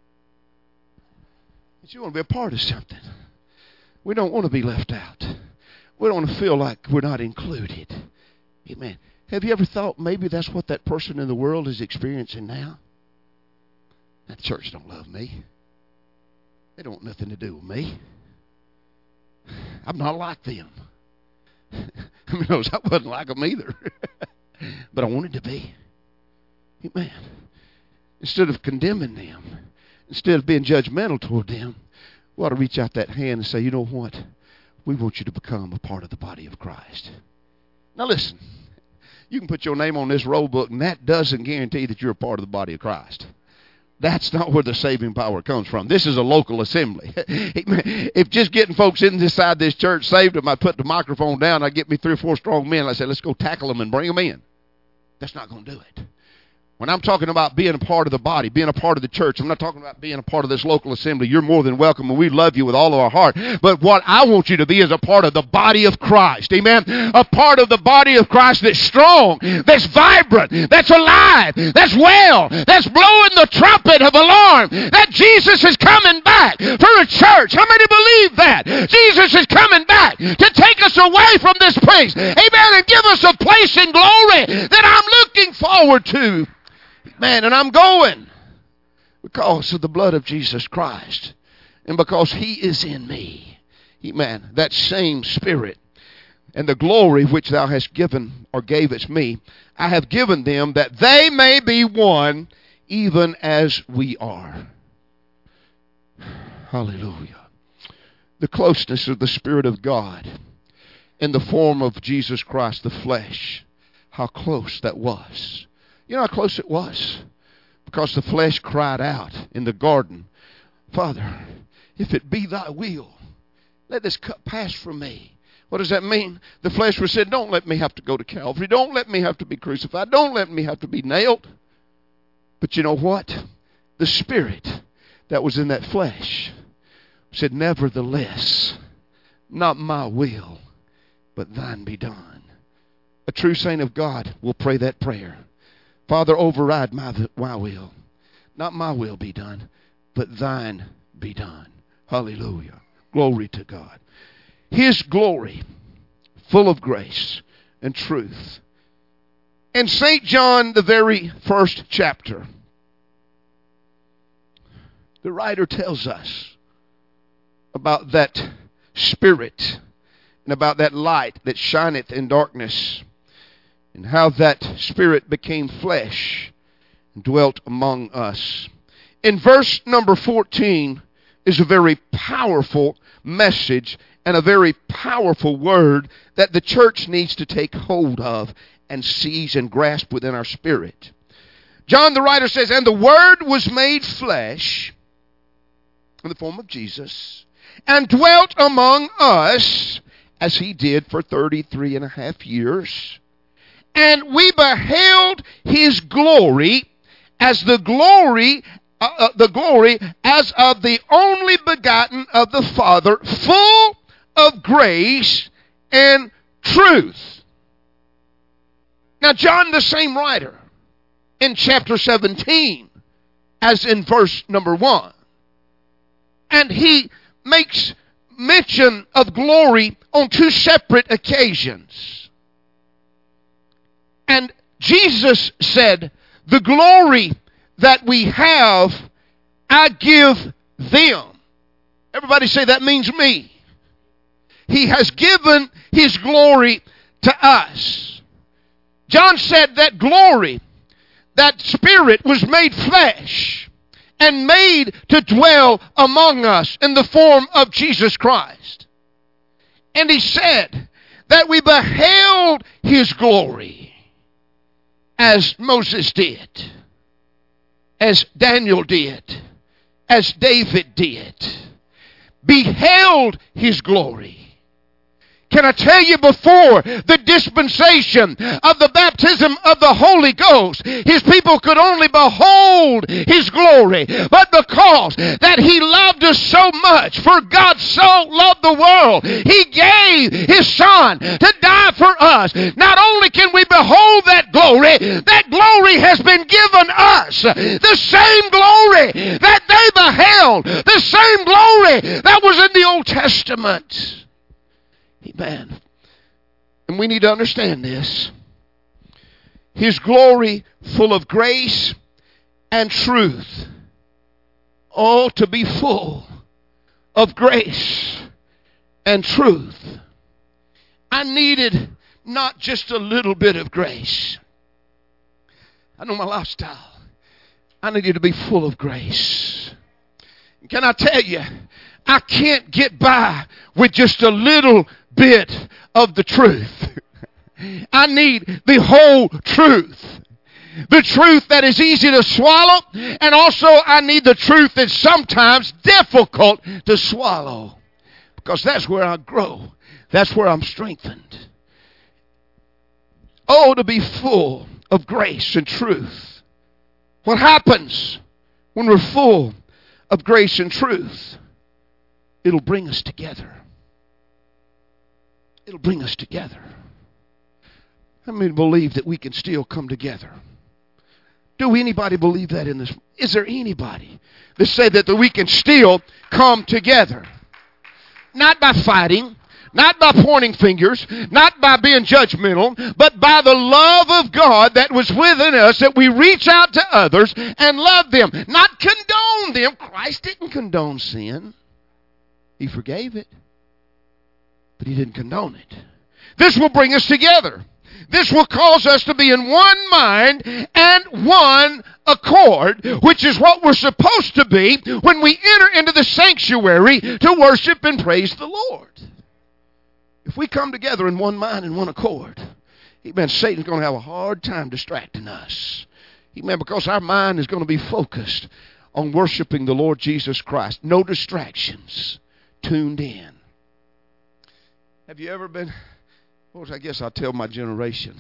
But you want to be a part of something. We don't want to be left out. We don't want to feel like we're not included. Amen. Have you ever thought maybe that's what that person in the world is experiencing now? That church don't love me. They don't want nothing to do with me. I'm not like them. I mean, I wasn't like them either. But I wanted to be. Amen. Instead of condemning them, instead of being judgmental toward them, we ought to reach out that hand and say, you know what? We want you to become a part of the body of Christ. Now listen, you can put your name on this roll book, and that doesn't guarantee that you're a part of the body of Christ. That's not where the saving power comes from. This is a local assembly. If just getting folks inside this church saved them, I put the microphone down, I get me three or four strong men, I say, let's go tackle them and bring them in. That's not going to do it. When I'm talking about being a part of the body, being a part of the church, I'm not talking about being a part of this local assembly. You're more than welcome, and we love you with all of our heart. But what I want you to be is a part of the body of Christ. Amen? A part of the body of Christ that's strong, that's vibrant, that's alive, that's well, that's blowing the trumpet of alarm, that Jesus is coming back for a church. How many believe that? Jesus is coming back to take us away from this place. Amen? And give us a place in glory that I'm looking forward to. Man, and I'm going because of the blood of Jesus Christ and because He is in me. Amen. That same Spirit and the glory which Thou hast given or gavest me, I have given them that they may be one even as we are. Hallelujah. The closeness of the Spirit of God in the form of Jesus Christ, the flesh, how close that was. You know how close it was? Because the flesh cried out in the garden, Father, if it be Thy will, let this cup pass from me. What does that mean? The flesh was said, don't let me have to go to Calvary. Don't let me have to be crucified. Don't let me have to be nailed. But you know what? The Spirit that was in that flesh said, nevertheless, not my will, but Thine be done. A true saint of God will pray that prayer. Father, override my, my will. Not my will be done, but Thine be done. Hallelujah. Glory to God. His glory, full of grace and truth. In Saint John, the very first chapter, the writer tells us about that Spirit and about that light that shineth in darkness, and how that Spirit became flesh and dwelt among us. In verse number fourteen is a very powerful message and a very powerful word that the church needs to take hold of and seize and grasp within our spirit. John the writer says, and the Word was made flesh in the form of Jesus and dwelt among us as He did for thirty-three and a half years. And we beheld His glory as the glory, uh, uh, the glory as of the only begotten of the Father, full of grace and truth. Now, John, the same writer, in chapter seventeen, as in verse number one, and he makes mention of glory on two separate occasions. And Jesus said, the glory that we have, I give them. Everybody say, that means me. He has given His glory to us. John said that glory, that Spirit was made flesh and made to dwell among us in the form of Jesus Christ. And he said that we beheld His glory as Moses did, as Daniel did, as David did. Beheld His glory. Can I tell you, before the dispensation of the baptism of the Holy Ghost, His people could only behold His glory. But because that He loved us so much, for God so loved the world, He gave His Son to die for us. Not only can we behold that glory, that glory has been given us. The same glory that they beheld, the same glory that was in the Old Testament. Amen. And we need to understand this. His glory full of grace and truth. Oh, to be full of grace and truth. I needed not just a little bit of grace. I know my lifestyle. I needed to be full of grace. Can I tell you, I can't get by with just a little bit of the truth. I need the whole truth. The truth that is easy to swallow, and also I need the truth that's sometimes difficult to swallow. Because that's where I grow. That's where I'm strengthened. Oh, to be full of grace and truth. What happens when we're full of grace and truth? It'll bring us together. It'll bring us together. How many believe that we can still come together? Do anybody believe that in this? Is there anybody that say that we can still come together? Not by fighting, not by pointing fingers, not by being judgmental, but by the love of God that was within us, that we reach out to others and love them. Not condone them. Christ didn't condone sin. He forgave it, but He didn't condone it. This will bring us together. This will cause us to be in one mind and one accord, which is what we're supposed to be when we enter into the sanctuary to worship and praise the Lord. If we come together in one mind and one accord, amen, Satan's going to have a hard time distracting us. Amen, because our mind is going to be focused on worshiping the Lord Jesus Christ. No distractions. Tuned in. Have you ever been, well, I guess I'll tell my generation.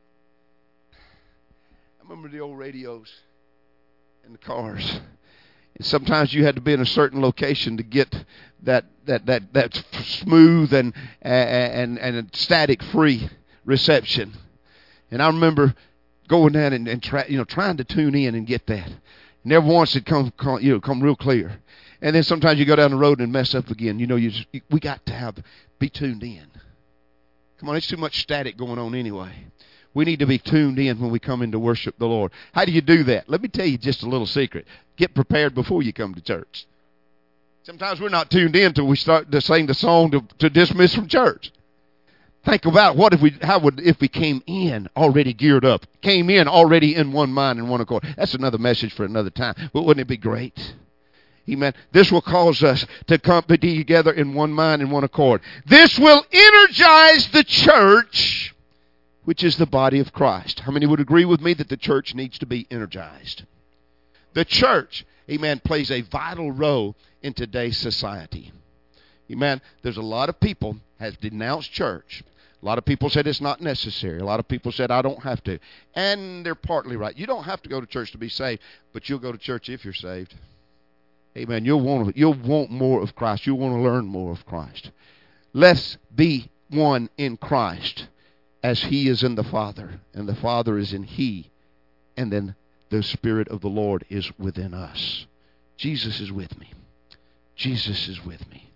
I remember the old radios in the cars. And sometimes you had to be in a certain location to get that that that, that smooth and and and static free reception. And I remember going down and, and try, you know, trying to tune in and get that. Never once it come, come you know come real clear. And then sometimes you go down the road and mess up again. You know, you just, we got to have be tuned in. Come on, there's too much static going on anyway. We need to be tuned in when we come in to worship the Lord. How do you do that? Let me tell you just a little secret. Get prepared before you come to church. Sometimes we're not tuned in until we start to sing the song to, to dismiss from church. Think about what if we, how would if we came in already geared up, came in already in one mind and one accord. That's another message for another time. But wouldn't it be great? Amen. This will cause us to come together in one mind and one accord. This will energize the church, which is the body of Christ. How many would agree with me that the church needs to be energized? The church, amen, plays a vital role in today's society. Amen. There's a lot of people have denounced church. A lot of people said it's not necessary. A lot of people said I don't have to. And they're partly right. You don't have to go to church to be saved, but you'll go to church if you're saved. Amen. You'll want, you'll want more of Christ. You'll want to learn more of Christ. Let's be one in Christ as He is in the Father, and the Father is in He, and then the Spirit of the Lord is within us. Jesus is with me. Jesus is with me.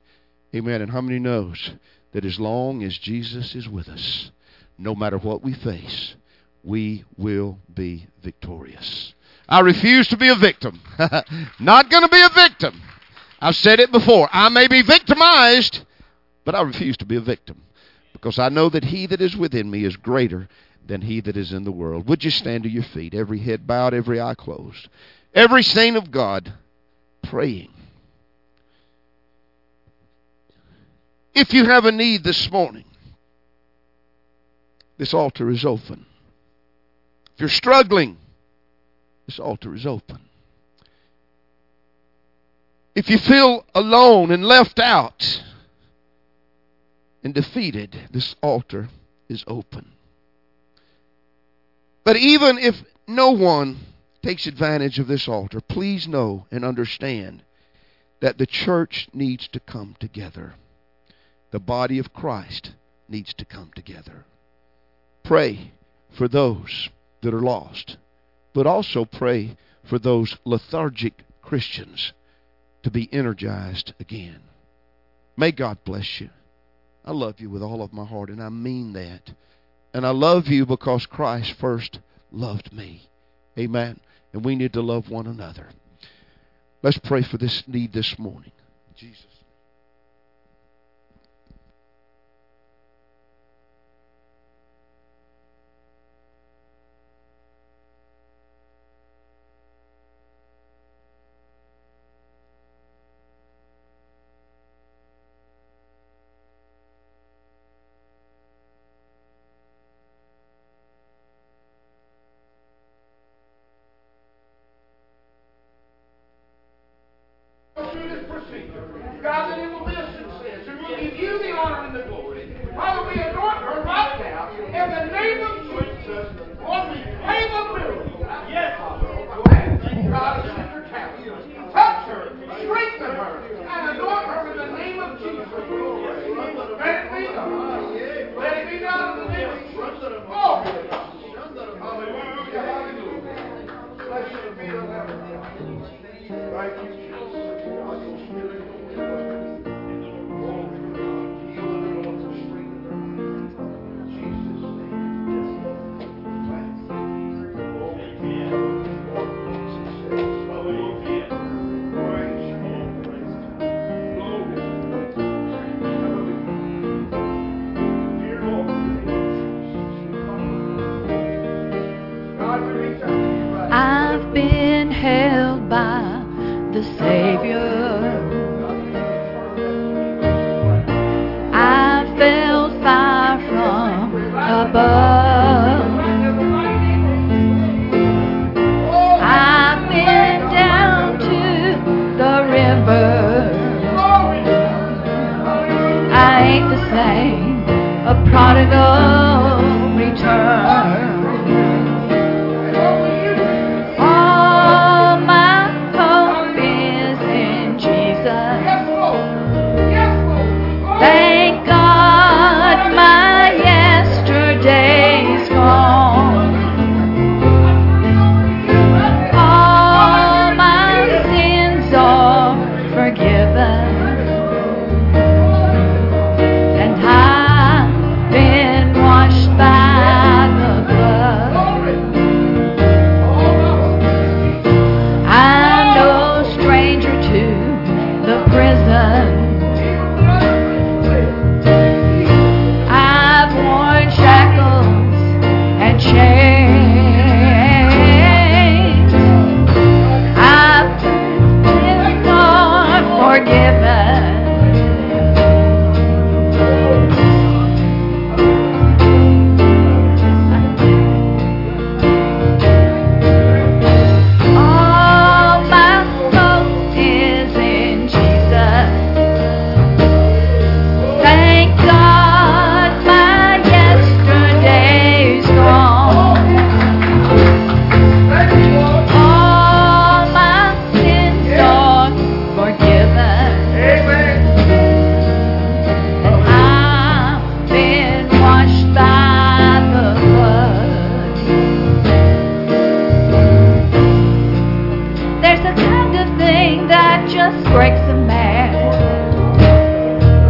Amen. And how many knows that as long as Jesus is with us, no matter what we face, we will be victorious. I refuse to be a victim. Not going to be a victim. I've said it before. I may be victimized, but I refuse to be a victim, because I know that he that is within me is greater than he that is in the world. Would you stand to your feet, every head bowed, every eye closed, every saint of God praying. If you have a need this morning, this altar is open. If you're struggling, this altar is open. If you feel alone and left out and defeated, this altar is open. But even if no one takes advantage of this altar, please know and understand that the church needs to come together. The body of Christ needs to come together. Pray for those that are lost, but also pray for those lethargic Christians to be energized again. May God bless you. I love you with all of my heart, and I mean that. And I love you because Christ first loved me. Amen. And we need to love one another. Let's pray for this need this morning. Jesus. God, that it will listen, says, and we'll give you the honor and the glory. Father, we anoint her right now in the name of Jesus. Lord, we pray the miracle. Yes, Father. God, Sister Kathy, touch her, strengthen her, and anoint her in the name of Jesus. Let it be done. Let it be done in the name of Jesus. Oh, hallelujah, hallelujah. Bless you, be the Lamb. Thank you, Jesus. I've been held by the Savior. I felt fire from above. I've been down to the river. I ain't the same, a prodigal return. Thank God my yesterday's gone. All my sins are forgiven, and I've been washed by the blood. I'm no stranger to the prison. breaks a man.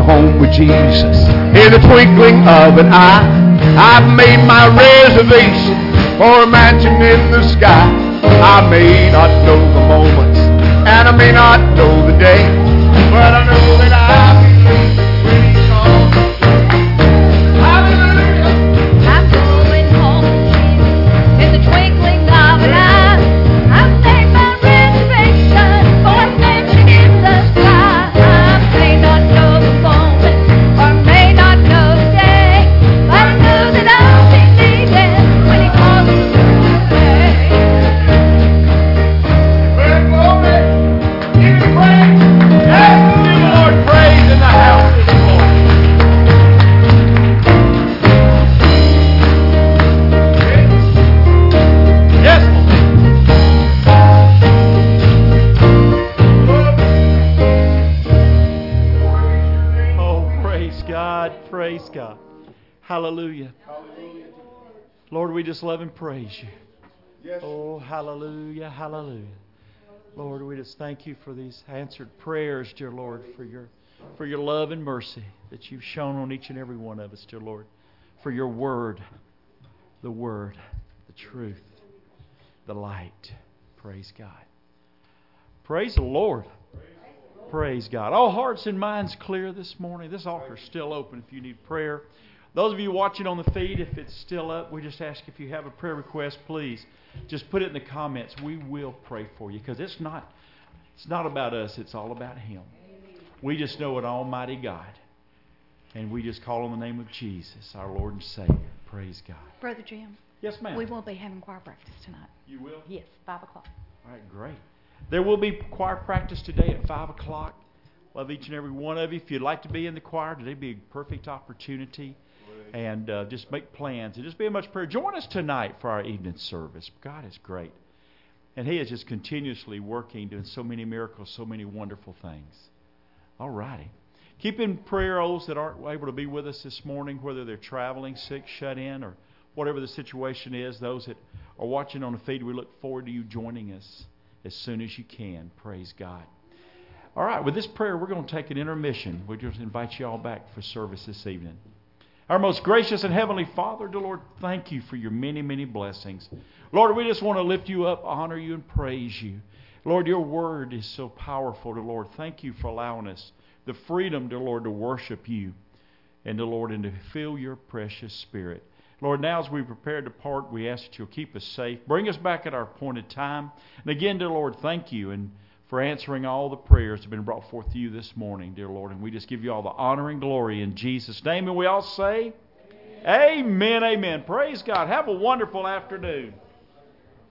home with Jesus. In the twinkling of an eye, I've made my reservation for a mansion in the sky. I may not know the moments, and I may not know the day, but I know that I believe when He comes. Hallelujah! I'm going home with Jesus in the twinkling of an eye. I've made my reservation for a mansion in the sky. I may not know the moment, or may not know the day, but I know that I'll be leaving when He calls me away. Well, glory. Give Him praise. Yes, give the Lord praise in the house this morning. Yes, Lord. Oh, praise God. Praise God. Hallelujah. Lord, we just love and praise you. Yes. Oh, hallelujah, hallelujah. Lord, we just thank you for these answered prayers, dear Lord, for your for your love and mercy that you've shown on each and every one of us, dear Lord. For your word, the word, the truth, the light. Praise God. Praise the Lord. Praise God. All hearts and minds clear this morning. This altar is still open if you need prayer. Those of you watching on the feed, if it's still up, we just ask if you have a prayer request, please just put it in the comments. We will pray for you because it's not it's not about us. It's all about Him. We just know an Almighty God, and we just call on the name of Jesus, our Lord and Savior. Praise God. Brother Jim, Yes, ma'am. we will be having choir practice tonight. You will? Yes, five o'clock. All right, great. There will be choir practice today at five o'clock. Love each and every one of you. If you'd like to be in the choir, today would be a perfect opportunity. And uh, just make plans and just be in much prayer. Join us tonight for our evening service. God is great. And He is just continuously working, doing so many miracles, so many wonderful things. All righty. Keep in prayer those that aren't able to be with us this morning, whether they're traveling, sick, shut in, or whatever the situation is. Those that are watching on the feed, we look forward to you joining us as soon as you can. Praise God. All right, with this prayer, we're going to take an intermission. We just invite you all back for service this evening. Our most gracious and heavenly Father, dear Lord, thank you for your many, many blessings. Lord, we just want to lift you up, honor you, and praise you. Lord, your word is so powerful, dear Lord. Thank you for allowing us the freedom, dear Lord, to worship you and, dear Lord, and to feel your precious Spirit. Lord, now as we prepare to depart, we ask that you'll keep us safe. Bring us back at our appointed time. And again, dear Lord, thank you and for answering all the prayers that have been brought forth to you this morning, dear Lord. And we just give you all the honor and glory in Jesus' name. And we all say, Amen, amen. Amen. Praise God. Have a wonderful afternoon.